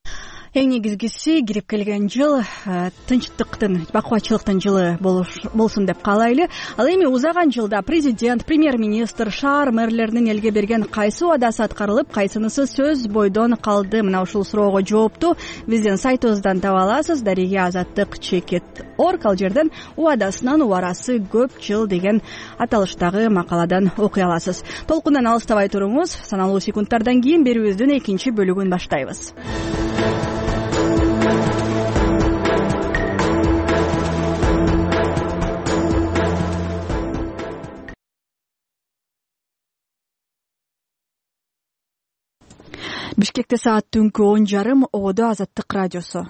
Эң негизгиси кирип келген жыл тынчтыктын, бакубатчылыктын жылы болсун деп каалайлы. Ал эми узаган жылда президент, премьер-министр, шаар мэрлеринин элге берген кайсы убадасы аткарылып, кайсынысы сөз бойдон калды? Мына ушул суроого жоопту биздин сайтыбыздан таба аласыз. Дарига Азаттык-org ал жерден убадасынын убарасы көп жыл деген аталыштагы макаладан окуй аласыз. Толкундан алыстабай туруңуз. Саналуу секундтардан кийин берүүбүздүн экинчи бөлүгүн баштайбыз. Бишкекте саат түнкү 10:30, Ободо Азаттык радиосу.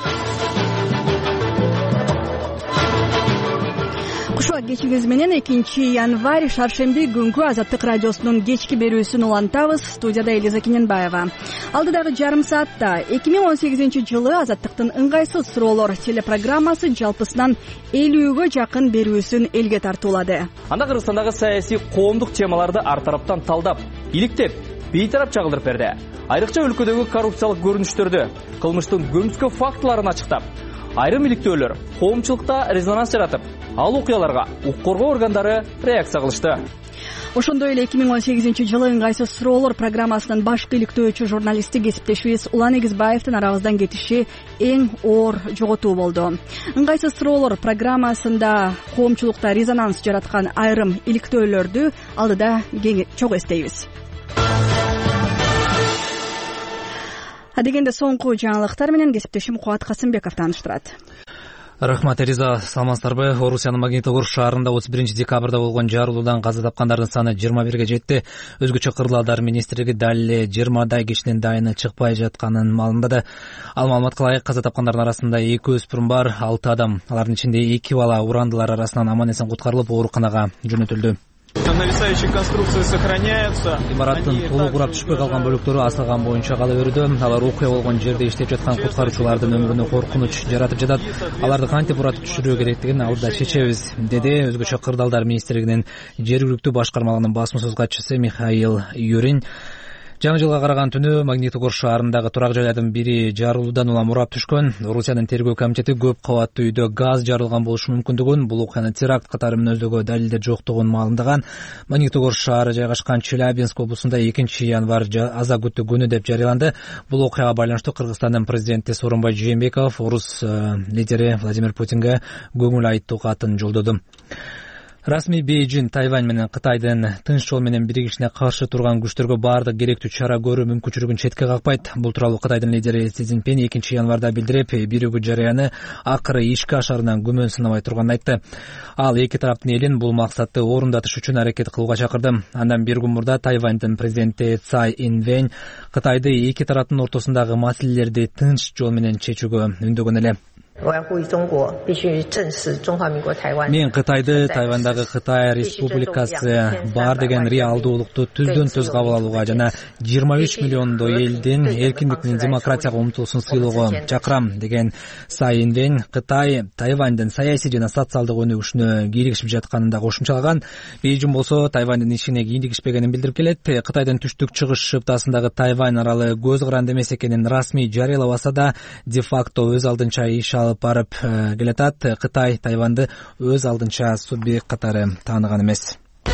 Кушуа кечигиз менен 2-январь шаршемби күнгү Азаттык радиосунун кечки берүүсүн улантабыз. Студияда Элиза Кененбаева. Алдыдагы жарым саатта 2018-жылы Азаттыктын ыңгайсыз суроолор телепрограммасы жалпысынан 50-гө жакын берүүсүн элге тартуулады. Анда Кыргызстандагы саясий коомдук темаларды ар тараптан талдап, иликтеп, бейтарап чагылдырып берди. Айрыкча өлкөдөгү коррупциялык көрүнүштөрдү, кылмыштын көмүскө фактыларын ачыктап, айрым иликтөөлөр коомчулукта резонанс жаратып, ал окуяларга укук коргоо органдары реакция кылышты. Ошондой эле 2018-жылы ыңгайсыз суроолор программасынын башкы иликтөөчү журналисти кесиптешибиз Улан Эгизбаевдин арабыздан кетиши эң оор жоготуу болду. Ыңгайсыз суроолор программасында коомчулукта резонанс жараткан айрым иликтөөлөрдү алдыда чогуу эстейбиз. Адегенде соңку жаңылыктар менен кесиптешим Кубат Касымбеков тааныштырат. Рахмат, Элиза, саламатсыздарбы? Орусиянын Магнитогорск шаарында 31 декабрда болгон жарылуудан каза тапкандардын саны 21-ге жетти. Өзгөчө кырдаалдар министрлиги дал эле 20 кишинин дайыны чыкпай жатканын маалымдады. Ал маалыматка ылайык каза тапкандардын арасында 2 өспүрүм бар, 6 адам, алардын ичинде 2 бала урандылар арасынан аман-эсен куткарылып ооруканага жөнөтүлдү. Нависающие конструкции сохраняются. Имараттын толук урап түшпөй калган бөлүктөрү асылган боюнча кала берүүдө. Алар окуя болгон жерде иштеп жаткан куткаруучулардын өмүрүнө коркунуч жаратып жатат. Аларды кантип уратып түшүрүү керектигин алдыда чечебиз, деди өзгөчө кырдаалдар министрлигинин жергиликтүү башкармалыгынын басмасөз катчысы Михаил Юрин. Жаңы жылга караган түнү Магнитогорск шаарындагы турак жайлардын бири жарылуудан улам урап түшкөн. Орусиянын тергөө комитети көп кабаттуу үйдө газ жарылган болушу мүмкүндүгүн, бул окуяны теракт катары мүнөздөгө далилдер жоктугун маалымдаган. Магнитогорск шаары жайгашкан Челябинск облусунда 2-январь аза күтүү күнү деп жарыяланды. Бул окуяга байланыштуу Кыргызстандын президенти Сооронбай Жээнбеков орус лидери Владимир Путинге көңүл айтуу катын жолдоду. Расмий Бейжин Тайвань менен Кытайдын тынч жол менен биригишине каршы турган күчтөргө баардык керектүү чара көрүү мүмкүнчүлүгүн четке какпайт. Бул тууралуу Кытайдын лидери Си Цзиньпин 2-январда билдирип, биригүү жарыяны акыры ишке ашарынан күмөн сынабай турганын айтты. Ал эки тараптын элин бул максатты орундатыш үчүн аракет кылууга чакырды. Андан бир күн мурда Тайвандын президенти Цай Инвэнь Кытайды эки тараптын ортосундагы маселелерди тынч жол менен чечүүгө үндөгөн эле. Мен Кытайды Тайвандагы Кытай Республикасы бар деген реалдуулукту түздөн төз кабыл алууга жана 23 миллиондой элдин эркиндик менен демократияга умтулуусун сыйлоого чакырам деген Цай Инвэнь Кытай Тайвандын саясий жана социалдык өнүгүшүнө кийлигишип жатканын да кошумчалаган. Бейжин болсо Тайвандын ишине кийлигишпегенин билдирип келет. Кытайдын түштүк чыгыш шыптасындагы Тайвань аралы көз каранды эмес экенин расмий жарыялабаса да, де-факто өз алдынча иш алып барып келатат. Кытай Тайванды өз алдынча субъект катары тааныган эмес.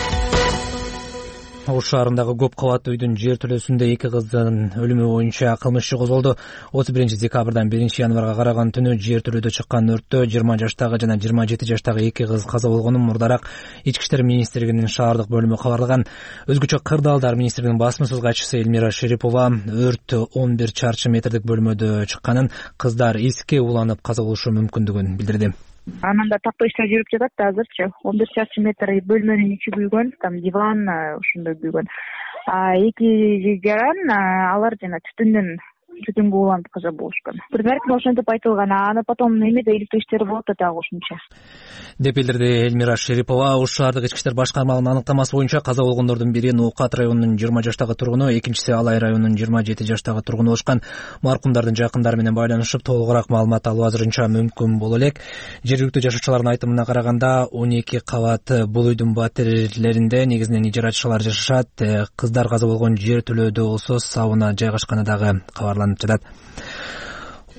Ош шаарындагы көп кабаттуу үйдүн жертөлөсүндө 2 кыздын өлүмү боюнча кылмыш иши козголду. 31 декабрдан 1-январга караган түнү жертөлөдө чыккан өрттө 20 жаштагы жана 27 жаштагы 2 кыз каза болгонун мурдараак Ички иштер министрлигинин шаардык бөлүмү кабарлаган. Өзгөчө кырдаалдар министрлигинин басмасөз катчысы Эльмира Шерипова өрт 11 чарчы метрдик бөлмөдө чыкканын, кыздар эске уланып каза болушу мүмкүндүгүн билдирди. Ананда тактоо иштер жүрүп жатат да азырчы. 11 чарчы метр бөлмөнүн ичи күйгөн, там диван ошондой күйгөн. Эки жаран алар жана түтүнгө уланып каза болушкан. Примерно ошентип айтылган. Аны потом эмеде иликтөө иштери болот да дагы ошончо. Деп билдирди Эльмира Шерипова. Ош шаардык ички иштер башкармалыгынын аныктамасы боюнча каза болгондордун бири Ноокат районунун 20 жаштагы тургуну, экинчиси Алай районунун 27 жаштагы тургуну болушкан. Маркумдардын жакындары менен байланышып толугураак маалымат алуу азырынча мүмкүн боло элек. Жергиликтүү жашоочулардын айтымына караганда 12 кабат бул үйдүн батирлеринде негизинен ижаратчылар жашашат. Кыздар каза болгон жертөлөдө болсо сауна жайгашканы дагы кабарланып жатат.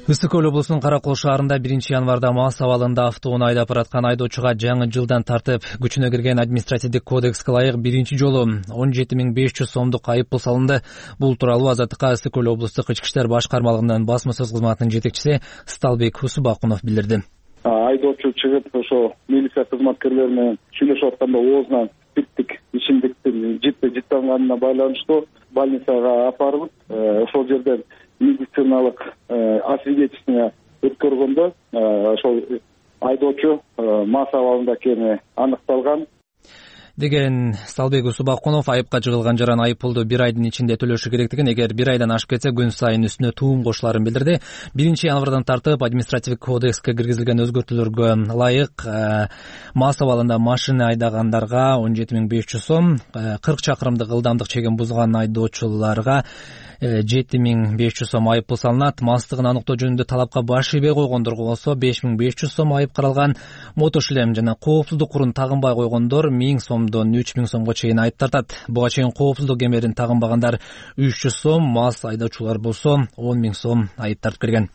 Ысык көл облусунун Кара Кол шаарында 1-январда мас абалында автоунаа айдап бараткан айдоочуга жаңы жылдан тартып күчүнө кирген административдик кодекске ылайык биринчи жолу 17.500 сомдук айып пул салынды. Бул тууралуу Азаттыкка Ысык көл облустук ички иштер башкармалыгынын басма сөз кызматынын жетекчиси Сталбек Усубакунов билдирди. Айдоочу чыгып ошо милиция кызматкерлери менен сүйлөшүп атканда оозунан спирттик ичимдиктин жыттанганына байланыштуу больницага апарылып, ошол жерден медициналык освидетельствование өткөргөндө ошол айдоочу мас абалында экени аныкталган деген Сталбек Усубакунов айыпка жыгылган жаран айып пулду 1 айдын ичинде төлөшү керектигин, эгер 1 айдан ашып кетсе күн сайын үстүнө туум кошуларын билдирди. 1-январдан тартып административдик кодекске киргизилген өзгөртүүлөргө ылайык мас абалында машина айдагандарга 17.500 сом, 40 чакырымдык ылдамдык чегин бузган айдоочуларга 7.500 сом айып пул салынат. Мастыгын аныктоо жөнүндө талапка баш ийбей койгондорго болсо 5.500 сом айып каралган. Мотошлем жана коопсуздук курун тагынбай койгондор 1000 сомдон 3000 сомго чейин айып тартат. Буга чейин коопсуздук кемерин тагынбагандар 300 сом, мас айдоочулар болсо 10.000 сом айып тартып келген.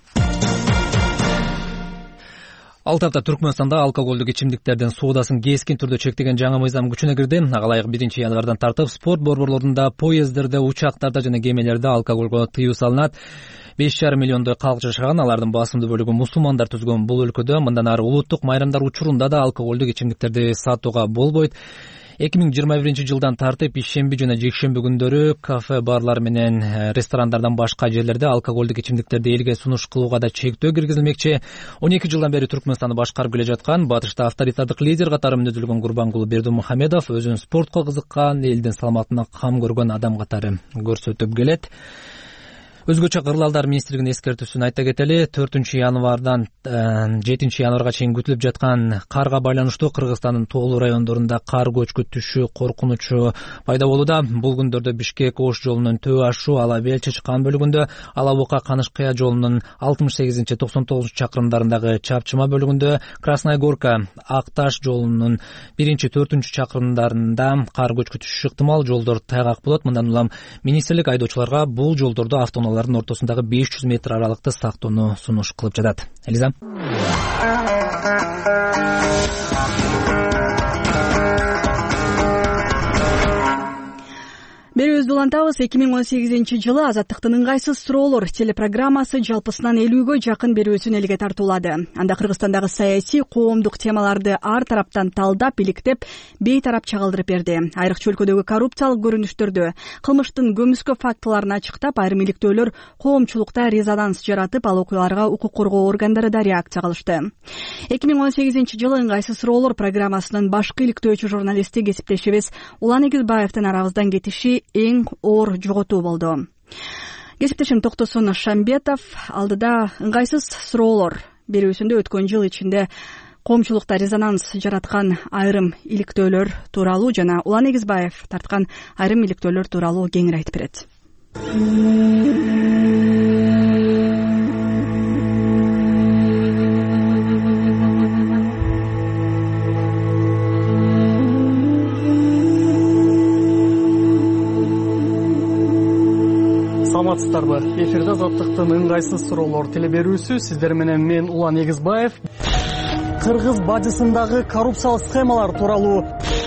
Ал тарапта Түркмөнстанда алкоголдук ичимдиктердин соодасын кескин түрдө чектеген жаңы мыйзам күчүнө кирди. Ага ылайык 1-январдан тартып спорт борборлорунда, поезддерде, учактарда жана кемелерде алкоголго тыюу салынат. 5,5 миллиондой калк жашаган, алардын басымдуу бөлүгү мусулмандар түзгөн бул өлкөдө мындан ары улуттук майрамдар учурунда да алкоголдук ичимдиктерди сатууга болбойт. 2021-жылдан тартып ишемби жана жекшемби күндөрү кафе, барлар менен ресторандардан башка жерлерде алкоголдук ичимдиктерди элге сунуш кылууга да чектөө киргизилмекчи. 12 жылдан бери Түркмөнстанды башкарып келе жаткан батышта авторитардык лидер катары мүнөзүлгөн Курбангулу Бердимухамедов өзүн спортко кызыккан, элдин саламатына кам көргөн адам катары көрсөтүп келет. Өзгөчө Кырлалдар министрлигинин эскертүүсүн айта кетели. 4-январдан 7-январга чейин күтүлүп жаткан карга байланыштуу Кыргызстандын тоолуу райондорунда кар көчкү түшүү коркунучу пайда болууда. Бул күндөрдө Бишкек Ош жолунун Төө Ашу, Ала Бел Чычкан бөлүгүндө, Ала Бука Каныш-Кыя жолунун 68-99 чакырымдарындагы Чапчыма бөлүгүндө, Красная Горка Ак Таш жолунун 1-4 чакырымдарында кар көчкү түшүшү ыктымал. Жолдор тайгак болот. Мындан улам министрлик айдоочуларга бул жолдордо автоунаалардын ортосундагы 500 метр аралыкты сактоону сунуш кылып жатат. Элиза. Берүүбүздү улантабыз. 2018-жылы Азаттыктын ыңгайсыз суроолор телепрограммасы жалпысынан 50гө жакын берүүсүн элге тартуулады. Анда Кыргызстандагы саясий, коомдук темаларды ар тараптан талдап, иликтеп, бейтарап чагылдырып берди. Айрыкча өлкөдөгү коррупциялык көрүнүштөрдү, кылмыштын көмүскө фактыларын ачыктап, айрым иликтөөлөр коомчулукта резонанс жаратып, ал окуяларга укук коргоо органдары да реакция кылышты. 2018-жылы ыңгайсыз суроолор программасынын башкы иликтөөчү журналисти кесиптешибиз Улан Эгизбаевдин арабыздан кетиши эң оор жоготуу болду. Кесиптешим Токтосун Шамбетов алдыда ыңгайсыз суроолор берүүсүндө өткөн жыл ичинде коомчулукта резонанс жараткан айрым иликтөөлөр тууралуу жана Улан Эгизбаев тарткан айрым иликтөөлөр тууралуу кеңири айтып берет. Саламатсыздарбы? Эфирде Азаттыктын ыңгайсыз суроолор телеберүүсү. Сиздер менен мен Улан Эгизбаев. Кыргыз бажысындагы коррупциялык схемалар тууралуу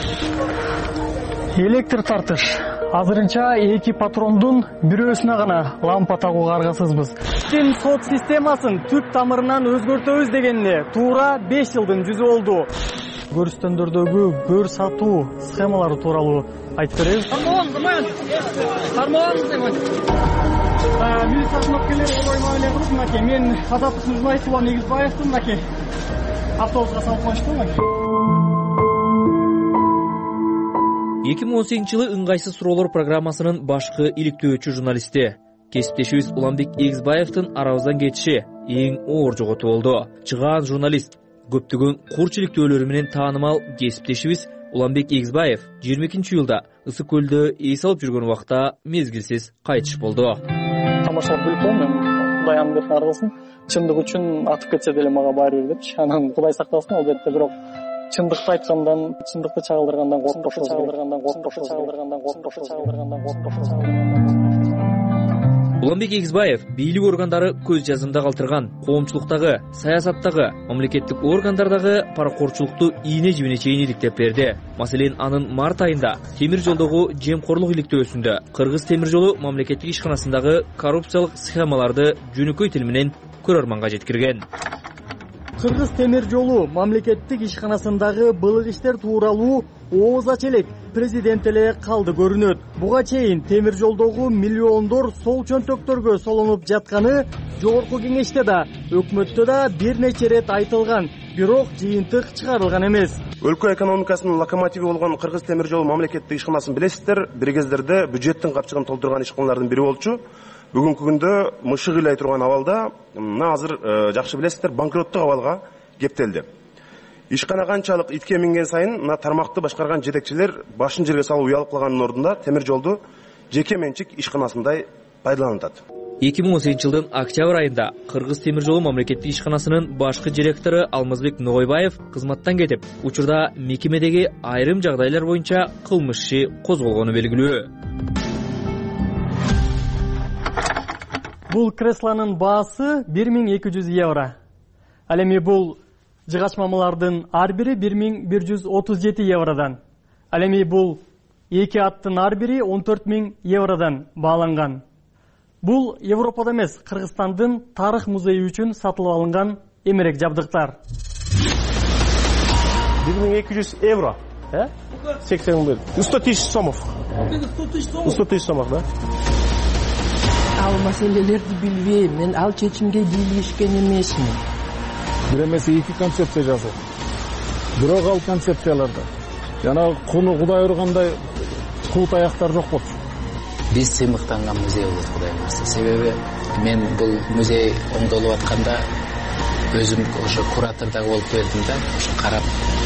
электр тартыш. Азырынча 2 патрондун бирөөсүнө гана лампа тагууга аргасызбыз. Сот системасын түп тамырынан өзгөртөбүз дегенде туура 5 жылдын жүзү болду. Көрүстөндөрдөгү көр сатуу схемалары тууралуу айтып беребиз. Милиция кызматкерлери оймой эле кылып, мынакей мен Азаттыктын журналисти Улан Эгизбаевдин мынакей автобуска салып коюшту. 2018-жылы ыңгайсыз суроолор программасынын башкы иликтөөчү журналисти кесиптешибиз Уланбек Эгизбаевдин арабыздан кетиши эң оор жоготуу болду. Чыгаан журналист көптөгөн курч иликтөөлөрү менен таанымал кесиптешибиз Уланбек Эгизбаев 22-жылда Ысык көлдө эс алып жүргөн убакта мезгилсиз кайтыш болду. Тамашалап билип коем, Кудай анын аргылсын. Чындык үчүн атып кетсе деле мага баары бир депчи. Анан Кудай сактасын, албетте, бирок чындыкты айткандан, чындыкты чагылдыргандан Уланбек Эгизбаев бийлик органдары көз жазымда калтырган коомчулуктагы, саясаттагы, мамлекеттик органдардагы паракорчулукту ийне жибине чейин иликтеп берди. Маселен, анын март айында темир жолдогу жемкорлук иликтөөсүндө Кыргыз темир жолу мамлекеттик ишканасындагы коррупциялык схемаларды жөнөкөй тил менен көрөрманга жеткирген. Кыргыз темир жолу мамлекеттик ишканасындагы былык иштер тууралуу ооз ача элек президент эле калды көрүнөт. Буга чейин темир жолдогу миллиондор сол чөнтөктөргө солонуп жатканы жогорку кеңеште да, өкмөттө да бир нече ирет айтылган, бирок жыйынтык чыгарылган эмес. Өлкө экономикасынын локомотиви болгон Кыргыз темир жолу мамлекеттик ишканасын билесиздер, бир кездерде бюджеттин капчыгын толтурган ишканалардын бири болчу. Бүгүнкү күндө мышык ыйлай турган абалда, мына азыр жакшы билесиздер, банкроттук абалга кептелди. Ишкана канчалык итке минген сайын мына тармакты башкарган жетекчилер башын жерге салып уялып калганын ордунда темир жолду жеке менчик ишканасындай пайдаланат. 2018 жылдын октябрь айында Кыргыз темир жолу мамлекеттик ишканасынын башкы директору Алмазбек Ногойбаев кызматтан кетип, учурда мекемедеги айрым жагдайлар боюнча кылмыш иши козголгону белгилүү. Бул креслонун баасы 1200 евро. Ал эми бул жыгач мамалардын ар бири 1137 евродан. Ал эми бул эки аттын ар бири 14000 евродан бааланган. Бул Европада эмес, Кыргызстандын тарых музейи үчүн сатылып алынган эмерек жабдыктар. 1200 евро, 80 лир. 100 тысяч сомов. 100 тысяч сомов, да? Ал маселелерди билбейм, мен ал чечимге бийлигишкен эмесмин. Бир эмес эки концепция жазылды. Бирок ал концепцияларда жана куну Кудай ургандай кул таяктар жок болчу. Биз сыймыктанган музей болот, Кудай буйрса. Себеби мен бул музей оңдолуп атканда өзүм ошо куратордагы болуп бердим да, ошо карап.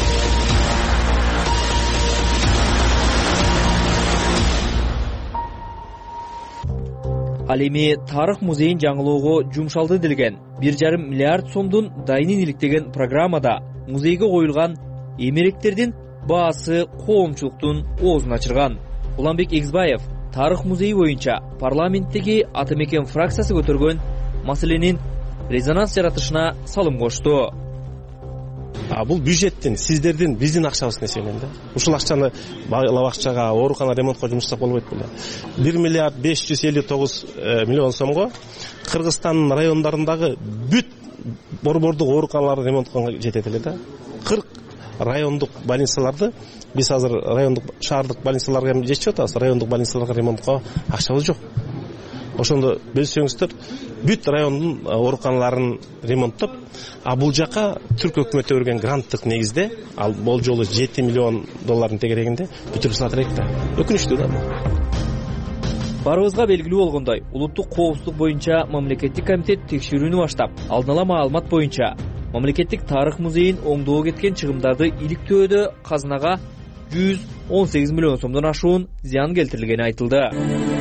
Ал эми тарых музейин жаңылоого жумшалды делген 1,5 миллиард сомдун дайынын иликтеген программада музейге коюлган эмеректердин баасы коомчулуктун оозун ачырган. Уланбек Эгизбаев тарых музейи боюнча парламенттеги ата мекен фракциясы көтөргөн маселенин резонанс жаратышына салым кошту. Бул бюджеттин, сиздердин, биздин акчабыз несенен да. Ушул акчаны бала бакчага, оорукана ремонтко жумуштап болбойт беле. 1 миллиард 559 миллион сомго Кыргызстандын райондорундагы бүт борбордук ооруканаларды ремонтко жетет эле да. 40 райондук больницаларды биз азыр райондук шаардык больницаларга жетишип атабыз, райондук больницаларга ремонтко акчабыз жок. Ошондо билсеңиздер, бүт райондун ооруканаларын ремонттоп, бул жака Түрк өкмөтү берген гранттык негизде, ал бул жолу 7 миллион доллардын тегерегинде бүтүрүп сатыр экен да. Өкүнүчтүү да. Барыбызга белгилүү болгондой, улуттук коопсуздук боюнча мамлекеттик комитет текшерүүнү баштап, алдын ала маалымат боюнча мамлекеттик тарых музейин оңдоо кеткен чыгымдарды иликтөөдө казынага 118 миллион сомдон ашуун зыян келтирилгени айтылды.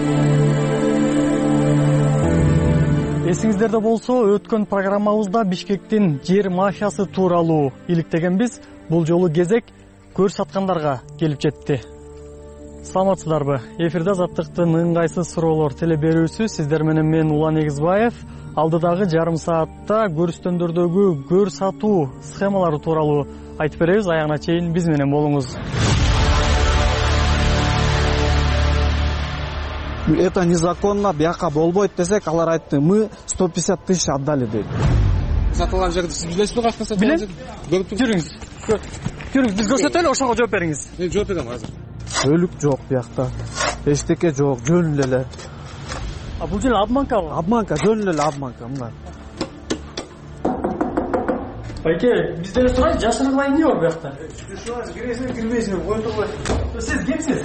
Эсиңиздерде болсо, өткөн программабызда Бишкектин жер мафиясы тууралуу иликтегенбиз. Бул жолу кезек көр саткандарга келип жетти. Саламатсыздарбы? Эфирде Азаттыктын ыңгайсыз суроолор телеберүүсү. Сиздер менен мен Улан Эгизбаев. Алдыдагы жарым саатта көрүстөндөрдөгү көр сатуу схемалары тууралуу айтып беребиз. Аягына чейин биз менен болуңуз. Это незаконно, бияка болбойт десек, алар айтты, мы 150 тысяч отдали дейт. Сатылган жерди сиз билесизби, качан сатылган жерди? Жүрүңүз. Жүрүңүз, биз көрсөтөлү, ошого жооп бериңиз. Мен жооп берем азыр. Өлүк жок биякта. Эчтеке жок, жөн эле. Бул жөн обманкабы? Обманка, жөн эле обманка, мына. Байке, бизден сурайт, жашыргыла эмне бар биякта? Киресиң, кирбейсиң, кой турбай. Сиз кимсиз?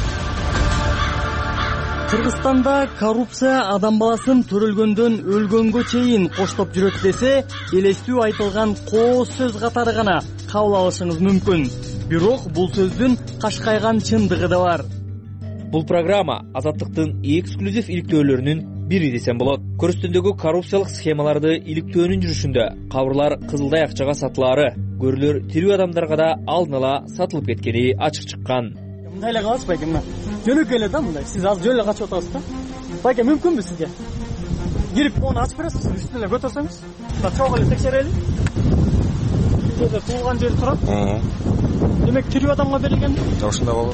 Кыргызстанда коррупция адам баласын төрөлгөндөн өлгөнгө чейин коштоп жүрөт десе, элестүү айтылган кооз сөз катары гана кабыл алышыңыз мүмкүн. Бирок бул сөздүн кашкайган чындыгы да бар. Бул программа Азаттыктын эксклюзив иликтөөлөрүнүн бири десем болот. Көрүстөндөгү коррупциялык схемаларды иликтөөнүн жүрүшүндө кабырлар кызылдай акчага сатылаары, көрүлөр тирүү адамдарга да алдын ала сатылып кеткени ачык чыккан. Мындай эле каласыз байке, мына. Жөнөкөй эле да мындай. Сиз азыр жөн эле качып атасыз да. Байке, мүмкүнбү сизге? келип мону ачып бересиз, үстүнө эле көтөрсөңүз. Мына чогуу эле текшерели. Бул жерде туулган жери турат. Демек тирүү адамга берилген. Ушундай болот.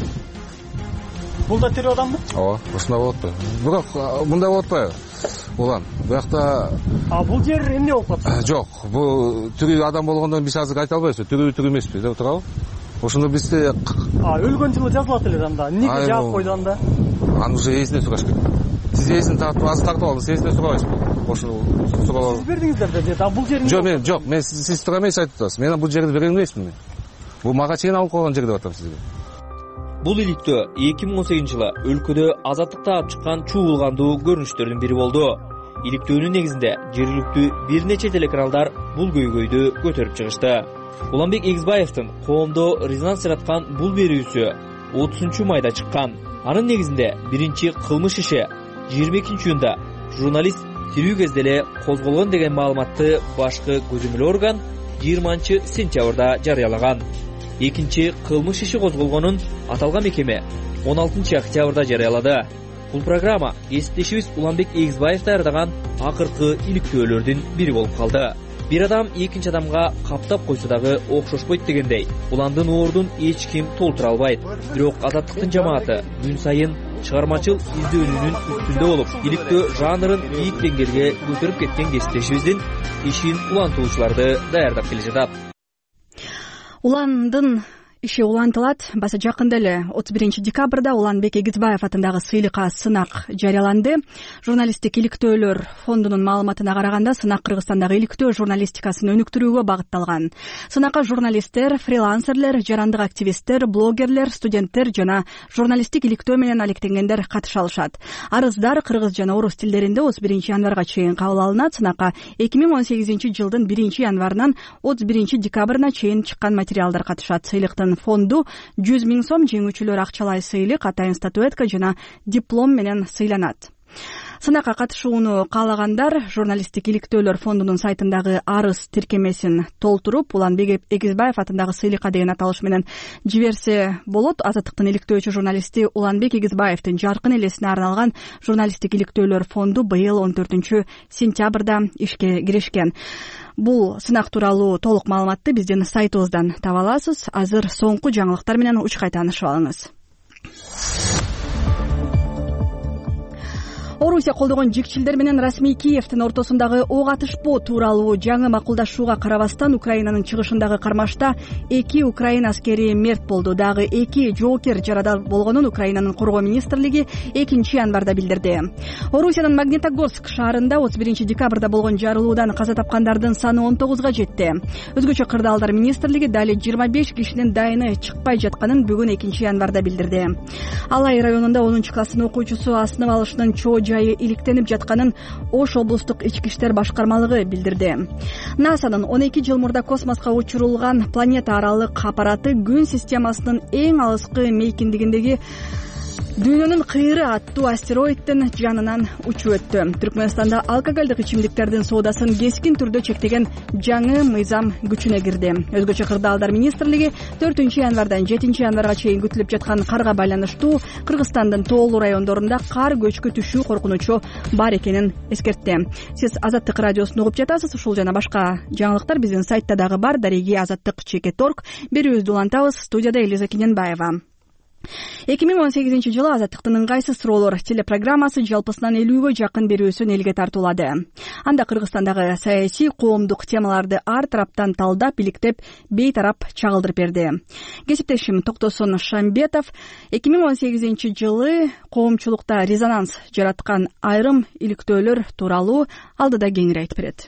Бул да тирүү адамбы? Ооба, ушундай болот да. Бирок мындай болот атпайбы? Улан, буякта бул жер эмне болуп калат? Жок, бул тирүү адам болгондон биз азыр айта албайбыз. Тирүү эмеспиз деп турабы? Ошондо бизде өлгөн жылы жазылат эле анда. Эмнеге жаап койду анда? Аны уже эсине сураш керек. Сиз эсин тартып, азыр тартып алдыңыз, эсине сурабайсызбы? Ошол суроолор. Сиз бердиңиздер да, бул жерин. Жок, мен сиз тура эмес айтып атасыз. Мен бул жерди берген эмесмин. Бул мага чейин алып койгон жер деп атам сизге. Бул иликтөө 2018-жылы өлкөдө азаттыкта алып чыккан чуулгандуу көрүнүштөрдүн бири болду. Иликтөөнүн негизинде жергиликтүү бир нече телеканалдар бул көйгөйдү көтөрүп чыгышты. Уланбек Эгизбаевдин коомдо резонанс жараткан бул берүүсү 30-майда чыккан. Анын негизинде биринчи кылмыш иши 22-июнда журналист тирүү кезде эле козголгон деген маалыматты башкы көзөмөл орган 20-сентябрда жарыялаган. Экинчи кылмыш иши козголгонун аталган мекеме 16-октябрда жарыялады. Бул программа эсиптешибиз Уланбек Эгизбаев даярдаган акыркы иликтөөлөрдүн бири болуп калды. Бир адам экинчи адамга каптап койсо дагы окшошпойт дегендей, уландын оордун эч ким толтура албайт. Бирок Азаттыктын жамааты күн сайын чыгармачыл издөөнүнүн үстүндө болуп, иликтөө жанрын бийик деңгээлге көтөрүп кеткен кесиптешибиздин ишин улантуучуларды даярдап келе жатат. Уландын иши улантылат. Баса жакында эле 31-декабрда Уланбек Эгизбаев атындагы сыйлыкка сынак жарыяланды. Журналисттик иликтөөлөр фондунун маалыматына караганда, сынак Кыргызстандагы иликтөө журналистикасын өнүктүрүүгө багытталган. Сынакка журналисттер, фрилансерлер, жарандык активисттер, блогерлер, студенттер жана журналисттик иликтөө менен алектенгендер катыша алышат. Арыздар кыргыз жана орус тилдеринде 31-январга чейин кабыл алынат. Сынакка 2018-жылдын 1-январынан 31-декабрына чейин чыккан материалдар катышат. Сыйлыктын фонду 100 000 сом, жеңүүчүлөр акчалай сыйлык, атайын статуэтка жана диплом менен сыйланат. Сынакка катышууну каалагандар журналисттик иликтөөлөр фондунун сайтындагы арыз тиркемесин толтуруп, Уланбек Эгизбаев атындагы сыйлыкка деген аталыш менен жиберсе болот. Азаттыктын иликтөөчү журналисти Уланбек Эгизбаевдин жаркын элесине арналган журналисттик иликтөөлөр фонду быйыл 14-сентябрда ишке киришкен. Бул сынак тууралуу толук маалыматты биздин сайтыбыздан таба аласыз. Азыр соңку жаңылыктар менен учкай таанышып алыңыз. Орусия колдогон жикчилдер менен расмий Киевдин ортосундагы ок атышпоо тууралуу жаңы макулдашууга карабастан Украинанын чыгышындагы кармашта 2 Украина аскери мерт болду. Дагы 2 жоокер жарада болгонун Украинанын коргоо министрлиги 2-январда билдирди. Орусиянын Магнитогорск шаарында 31-декабрда болгон жарылуудан каза тапкандардын саны 19га жетти. Өзгөчө кырдаалдар министрлиги дали 25 кишинин дайыны чыкпай жатканын бүгүн 2-январда билдирди. Алай районунда 10-класстын окуучусу асынып алышынын чоо жайы иликтенип жатканын Ош облустук ички иштер башкармалыгы билдирди. НАСАнын 12 жыл мурда космоско учурулган планета аралык аппараты күн системасынын эң алыскы мейкиндигиндеги Дүйнөнүн кыйры аттуу астероиддин жанынан учуп өттү. Түркмөнстанда алкоголдук ичимдиктердин соодасын кескин түрдө чектеген жаңы мыйзам күчүнө кирди. Өзгөчө кырдаалдар министрлиги 4-январдан 7-январга чейин күтүлүп жаткан карга байланыштуу Кыргызстандын тоолуу райондорунда кар көчкү түшүү коркунучу бар экенин эскертти. Сиз Азаттык радиосун угуп жатасыз. Ушул жана башка жаңылыктар биздин сайтта дагы бар. Дареги Азаттык.org. Берүүбүздү улантабыз. Студияда Элиза Кененбаева. 2018-жылы Азаттыктын ыңгайсыз суроолор телепрограммасы жалпысынан 50ге жакын берүүсүн элге тартуулады. Анда Кыргызстандагы саясий, коомдук темаларды ар тараптан талдап, иликтеп, бейтарап чагылдырып берди. Кесиптешим Токтосун Шамбетов 2018-жылы коомчулукта резонанс жараткан айрым иликтөөлөр тууралуу алдыда кеңири айтып берет.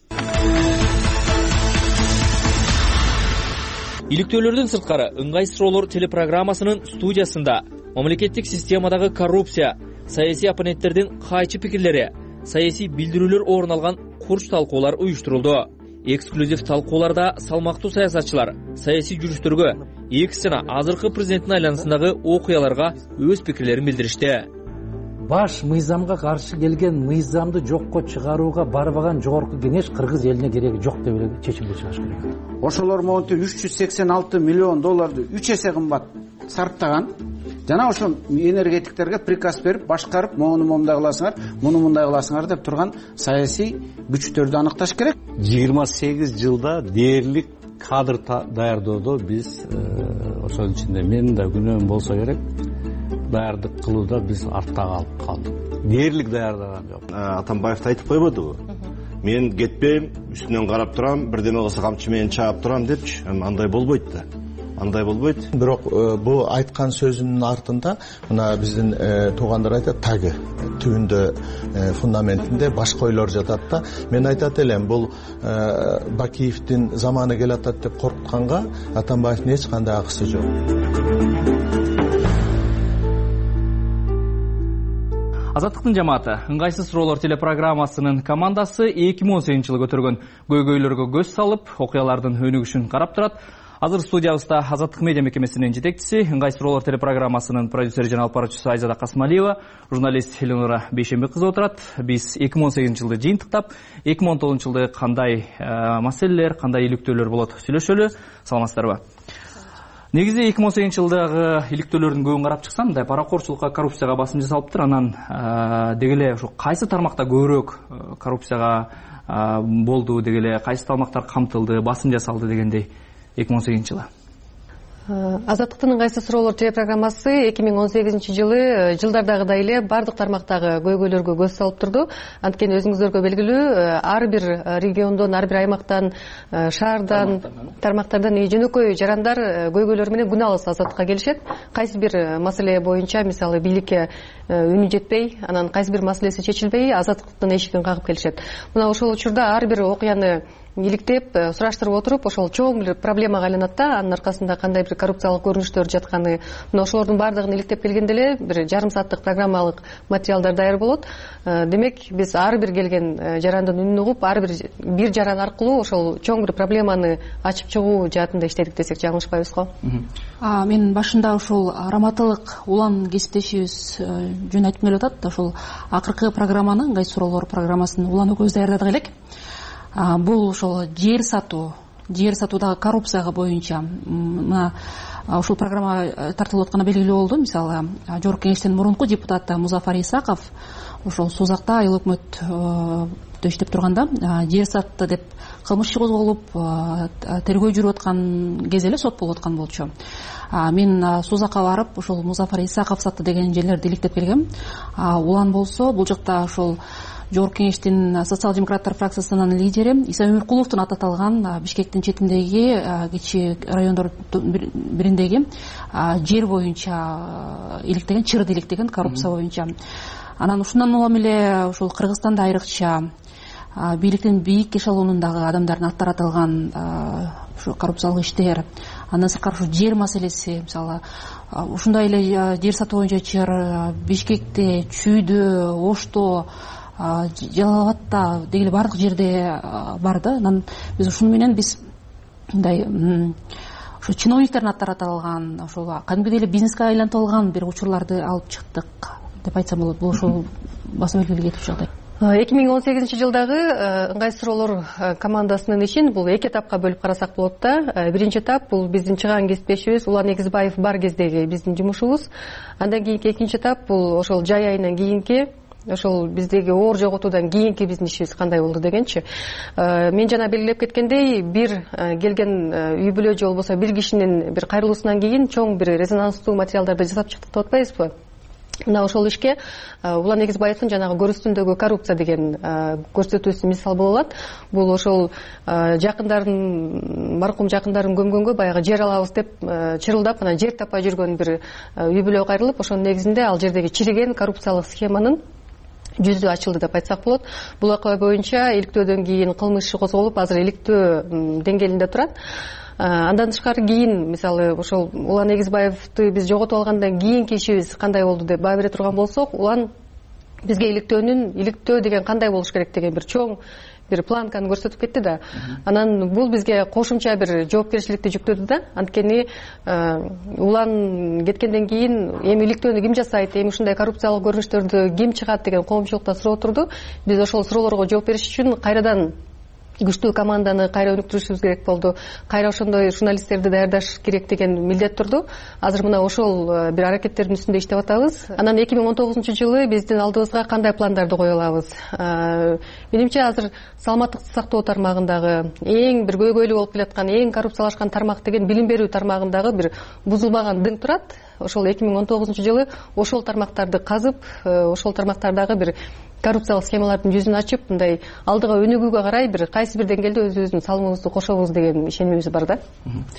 Иликтөөлөрдөн сырткары ыңгай суроолор телепрограммасынын студиясында мамлекеттик системадагы коррупция, саясий оппоненттердин кайчы пикирлери, саясий билдирүүлөр орун алган курч талкуулар уюштурулду. Эксклюзив талкууларда салмактуу саясатчылар саясий жүрүштөргө, экисине азыркы президенттин айланасындагы окуяларга өз пикирлерин билдиришти. Баш мыйзамга каршы келген мыйзамды жокко чыгарууга барбаган жогорку кеңеш Кыргыз элине кереги жок деп эле чечимге чыгыш керек. Ошолор монтип $386 миллион 3 эсе кымбат сарптаган. жана ошо энергетиктерге приказ берип башкарып моуну момундай кыласыңар, муну мындай кыласыңар деп турган саясий күчтөрдү аныкташ керек. 28 жылда дээрлик кадр даярдоодо биз ошонун ичинде менин да күнөөм болсо керек, даярдык кылууда биз артта калдык. Дээрлик даярдаган жок. Атамбаев айтып койбодубу? Мен кетпейм, үстүнөн карап турам, бирдеме болсо камчы менен чаап турам депчи. Андай болбойт да. Андай болбойт. Бирок бул айткан сөзүнүн артында мына биздин туугандар айтат, тагы түбүндө фундаментинде башка ойлор жатат да. Мен айтат элем, бул Бакиевдин заманы келатат деп коркутканга Атамбаевдин эч кандай акысы жок. Азаттыктын жамааты ыңгайсыз суроолор телепрограммасынын командасы 2018 жылы көтөргөн көйгөйлөргө көз салып, окуялардын өнүгүшүн карап турат. Азыр студиябызда Азаттык медиа мекемесинин жетекчиси, ыңгайсыз суроолор телепрограммасынын продюсери жана алып баруучусу Айзада Касымалиева, журналист Элнура Бейшенбек кызы отурат. Биз 2018 жылды жыйынтыктап, 2019 жылды кандай маселелер, кандай иликтөөлөр болот сүйлөшөлү. Саламатсыздарбы? Негизи 2018 жылдагы иликтөөлөрдүн көбүн карап чыксам, мындай паракорчулукка, коррупцияга басым жасалыптыр. Анан дегеле ушу кайсы тармакта көбүрөөк коррупцияга болду, дегеле кайсы тармактар камтылды, басым жасалды дегендей 2018 жылы. Азаттыктын ыңгайсыз суроолор телепрограммасы 2018 жылы жылдардагыдай эле бардык тармактагы көйгөйлөргө көз салып турду. Анткени өзүңүздөргө белгилүү, ар бир региондон, ар бир аймактан, шаардан, тармактардан жөнөкөй жарандар көйгөйлөр менен күн алыс Азаттыкка келишет. Кайсы бир маселе боюнча, мисалы бийликке үнү жетпей, анан кайсы бир маселеси чечилбей, Азаттыктын эшигин кагып келишет. Мына ошол учурда ар бир окуяны иликтеп, сураштырып отуруп, ошол чоң бир проблемага айланат да, анын аркасында кандай бир коррупциялык көрүнүштөр жатканы, мына ошолордун бардыгын иликтеп келгенде эле бир жарым сааттык программалык материалдар даяр болот. Демек, биз ар бир келген жарандын үнүн угуп, ар бир жаран аркылуу ошол чоң бир проблеманы ачып чыгуу жаатында иштедик десек жаңылышпайбыз го. Мен башында ошол Раматылык улан кесиптешибиз жөн айтып келе атат, ошол акыркы программаны, ыңгайсыз суроолор программасын улан экөөбүз даярдадык элек. Бул ошол жер сатуудагы коррупцияга боюнча мына ушул программа тартылып атканы белгилүү болду. Мисалы, Жогорку Кеңештин мурунку депутаты Музафар Исаков ошол Созакта айыл өкмөттө иштеп турганда жер сатты деп кылмыш иши козголуп, тергөө жүрүп аткан кезде эле сот болуп аткан болчу. Мен Созакка барып, ошол Музафар Исаков сатты деген жерлерди иликтеп келгем. Улан болсо, бул жакта ошол Жогорку Кеңештин социал-демократтар фракциясынын лидери Иса Өмүркуловдун аты аталган Бишкектин четиндеги кичи райондордун бириндеги жер боюнча иликтеген, чырды иликтеген коррупция боюнча. Анан ушундан улам эле ошол Кыргызстанда айрыкча бийликтин бийик эшелонундагы адамдардын аттары аталган ушу коррупциялык иштер. Андан сырткары ушу жер маселеси, мисалы, ушундай эле жер сатуу боюнча чыр Бишкекте, Чүйдө, Ошто, Жалал-Абадта дегеле бардык жерде бар да. Анан биз ушуну менен мындай ушу чиновниктердин аттары аталган, ошол кадимгидей эле бизнеске айлантып алган бир учурларды алып чыктык деп айтсам болот. Бул ошол баса белгилүү кетип жагдай. 2018 жылдагы ыңгайсыз суроолор командасынын ишин бул эки этапка бөлүп карасак болот да. Биринчи этап бул биздин чыган кесиптешибиз Улан Эгизбаев бар кездеги биздин жумушубуз. Андан кийинки экинчи этап бул ошол жай айынан кийинки, ошол биздеги оор жоготуудан кийинки биздин ишибиз кандай болду дегенчи. Мен жана белгилеп кеткендей, бир келген үй бүлө же болбосо бир кишинин бир кайрылуусунан кийин чоң бир резонанстуу материалдарды жасап чыктык деп атпайбызбы? Мына ошол ишке Улан Эгизбаевдин жанагы көрүстүндөгү коррупция деген көрсөтүүсү мисал боло алат. Бул ошол жакындарын, маркум жакындарын көмгөнгө баягы жер алабыз деп чырылдап, анан жер таппай жүргөн бир үй бүлө кайрылып, ошонун негизинде ал жердеги чириген коррупциялык схеманын жүзү ачылды деп айтсак болот. Бул окуя боюнча иликтөөдөн кийин кылмыш иши козголуп, азыр иликтөө деңгээлинде турат. Андан тышкары кийин, мисалы, ошол Улан Эгизбаевди биз жоготуп алгандан кийинки ишибиз кандай болду деп баа бере турган болсок, Улан бизге иликтөө деген кандай болуш керек деген бир чоң бир планканы көрсөтүп кетти да. Анан бул бизге кошумча бир жоопкерчиликти жүктөдү да. Анткени Улан кеткенден кийин эми иликтөөнү ким жасайт, эми ушундай коррупциялык көрүнүштөрдү ким чыгат деген коомчулукта суроо турду. Биз ошол суроолорго жооп бериш үчүн кайрадан күчтүү команданы кайра өнүктүрүшүбүз керек болду. Кайра ошондой журналисттерди даярдаш керек деген милдет турду. Азыр мына ошол бир аракеттердин үстүндө иштеп атабыз. Анан 2019-жылы биздин алдыбызга кандай пландарды кое алабыз? Менимче азыр саламаттык сактоо тармагындагы эң бир көйгөйлүү болуп келаткан, эң коррупциялашкан тармак деген билим берүү тармагындагы бир бузулбаган дың турат. Ошол 2019-жылы ошол тармактарды казып, ошол тармактардагы бир коррупциялык схемалардын жүзүн ачып, мындай алдыга өнүгүүгө карай бир кайсы бир деңгээлде өзүбүздүн салымыбызды кошобуз деген ишенимибиз бар да.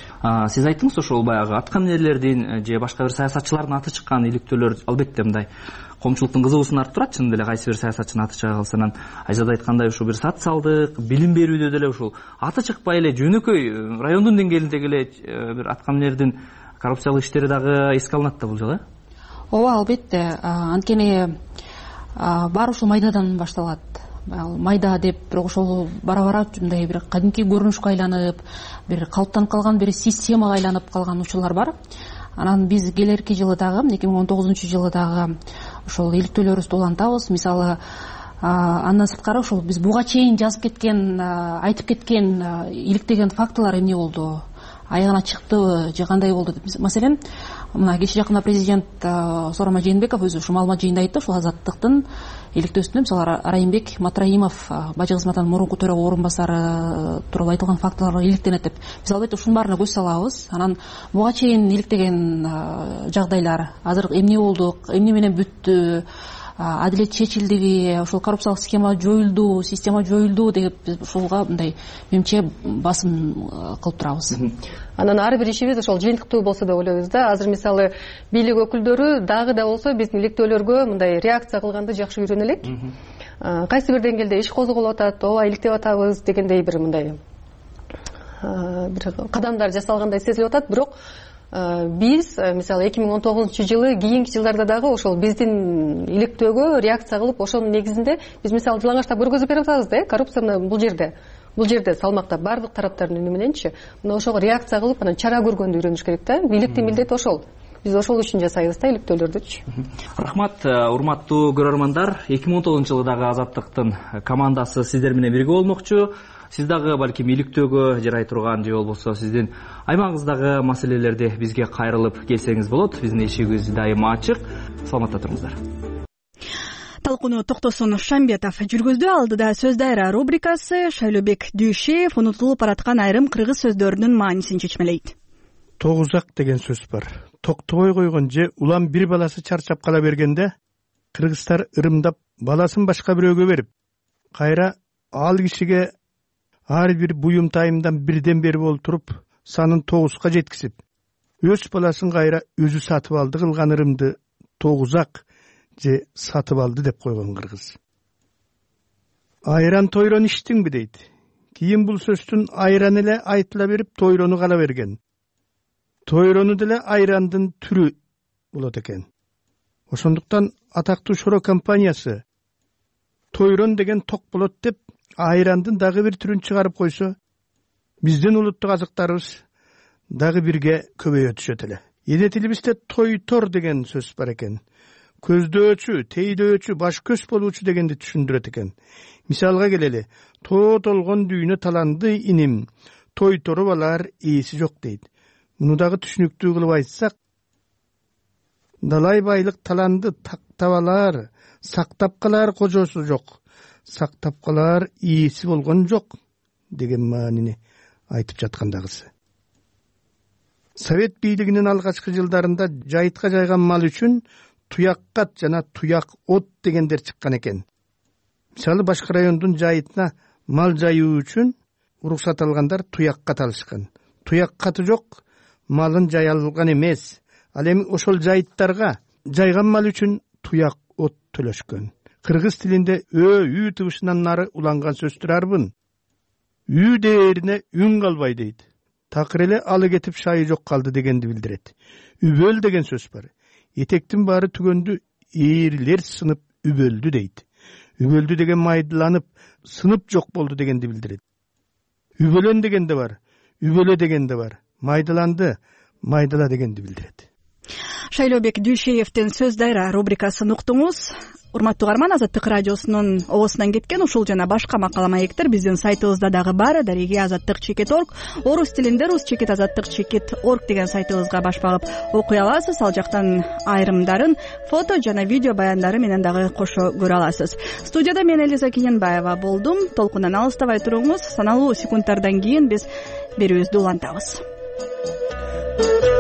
Сиз айттыңыз ошол баягы аткаминерлердин же башка бир саясатчылардын аты чыккан иликтөөлөр албетте мындай коомчулуктун кызыгуусун арттырат. Чын деле кайсы бир саясатчынын аты чыга калса, анан Айзада айткандай ушул бир социалдык билим берүүдө деле ушул аты чыкпай эле жөнөкөй райондун деңгээлиндеги эле бир аткаминердин коррупциялык иштери дагы эске алынат да бул жагы. Ооба, албетте. Анткени баары ушул майдадан башталат. Майда деп бирок ошол бара-бара мындай бир кадимки көрүнүшкө айланып, бир калыптанып калган бир системага айланып калган учурлар бар. Анан биз келерки жылы дагы 2019-жылы дагы ошол иликтөөлөрүбүздү улантабыз. Мисалы, андан сырткары ошол биз буга чейин жазып кеткен, айтып кеткен иликтеген фактылар эмне болду? Аягына чыктыбы же кандай болду деп. Маселен, мына кечээ жакында президент Сооронбай Жээнбеков өзү ушул маалымат жыйында айтты. Ушул Азаттыктын иликтөөсүндө мисалы Райымбек Матраимов бажы кызматынын мурунку төрага орун басары тууралуу айтылган фактылар иликтенет деп. Биз албетте ушунун баарына көз салабыз. Анан буга чейин иликтеген жагдайлар азыр эмне болду, эмне менен бүттү, адилет чечилдиби, ошол коррупциялык схема жоюлду, система жоюлду деп биз ушулга мындай менимче басым кылып турабыз. Анан ар бир ишибиз ошол жыйынтыктуу болсо деп ойлойбуз да. Азыр мисалы бийлик өкүлдөрү дагы да болсо биздин иликтөөлөргө мындай реакция кылганды жакшы үйрөнө элек. Кайсы бир деңгээлде иш козголуп атат, ооба иликтеп атабыз дегендей бир мындай бир кадамдар жасалгандай сезилип атат. Бирок биз мисалы 2019-жылы кийинки жылдарда дагы ошол биздин иликтөөгө реакция кылып, ошонун негизинде биз мисалы жылаңаштап көргөзүп берип атабыз да, коррупция бул жерде салмактап бардык тараптардын үнү мененчи. Мына ошого реакция кылып, анан чара көргөндү үйрөнүш керек да. Бийликтин милдети ошол. Биз ошол үчүн жасайбыз да иликтөөлөрдүчү. Рахмат, урматтуу көрөрмандар. 2019-жылы дагы Азаттыктын командасы сиздер менен бирге болмокчу. Сиз дагы балким иликтөөгө жарай турган же болбосо сиздин аймагыңыздагы маселелерди бизге кайрылып келсеңиз болот. Биздин эшигибиз дайыма ачык. Саламатта туруңуздар. Талкууну Токтосун Шамбетов жүргүздү. Алдыда сөз дайра рубрикасы. Шайлообек Дүйшеев унутулуп бараткан айрым кыргыз сөздөрүнүн маанисин чечмелейт. Тогузак деген сөз бар. Токтобой койгон же улам бир баласы чарчап кала бергенде кыргыздар ырымдап баласын башка бирөөгө берип, кайра ал кишиге ар бир буюм тайымдан бирден берип олтуруп, санын 9га жеткизип, өз баласын кайра өзү сатып алды кылган ырымды тогузак же сатып алды деп койгон кыргыз. Айран тойрон иштиңби дейт. Кийин бул сөздүн айран эле айтыла берип, тойрону кала берген. Тойрону деле айрандын түрү болот экен. Ошондуктан атактуу Шоро компаниясы тойрон деген ток болот деп айрандын дагы бир түрүн чыгарып койсо, биздин улуттук азыктарыбыз дагы бирге көбөйө түшөт эле. Эне тилибизде тойтор деген сөз бар экен. Көздөчү, тейдөчү, баш көз болуучу дегенди түшүндүрөт экен. Мисалга келели, тоо толгон дүйнө таланды иним, тойтору балар ээси жок дейт. Муну дагы түшүнүктүү кылып айтсак, далай байлык таланды тактабалар, сактап калар кожосу жок, сактап калар ээси болгон жок деген маанини айтып жаткандагысы. Совет бийлигинин алгачкы жылдарында жайытка жайган мал үчүн туяккат жана туяк от дегендер чыккан экен. Мисалы башка райондун жайытына мал жайуу үчүн уруксат алгандар туяккат алышкан. Туяккаты жок, малын жай алган эмес. Ал эми ошол жайыттарга жайган мал үчүн туяк от төлөшкөн. Кыргыз тилинде үй тыбышынан нары уланган сөздөр арбын. Үй дээрине үн калбай дейт. Такыр эле алы кетип шайы жок калды дегенди билдирет. Үбөл деген сөз бар. Этектин баары түгөндү, ээрлер сынып үбөлдү дейт. Үбөлдү деген майдыланып, сынып жок болду дегенди билдирет. Үбөлөн деген да бар, үбөлө деген да бар. Майдыланды, майдыла дегенди билдирет. Шайлообек Дүйшеевдин сөз дайра рубрикасын уктуңуз. урматтуу угарман, Азаттык радиосунун оосунан кеткен ушул жана башка макала маектер биздин сайтыбызда дагы бар. Дареги azаттык.org, орус тилинде rus.azаттык.org деген сайтыбызга баш багып окуй аласыз. Ал жактан айрымдарын фото жана видео баяндары менен дагы кошо көрө аласыз. Студияда мен Элиза Кененбаева болдум. Толкундан алыстабай туруңуз. Саналуу секундтардан кийин биз берүүбүздү улантабыз.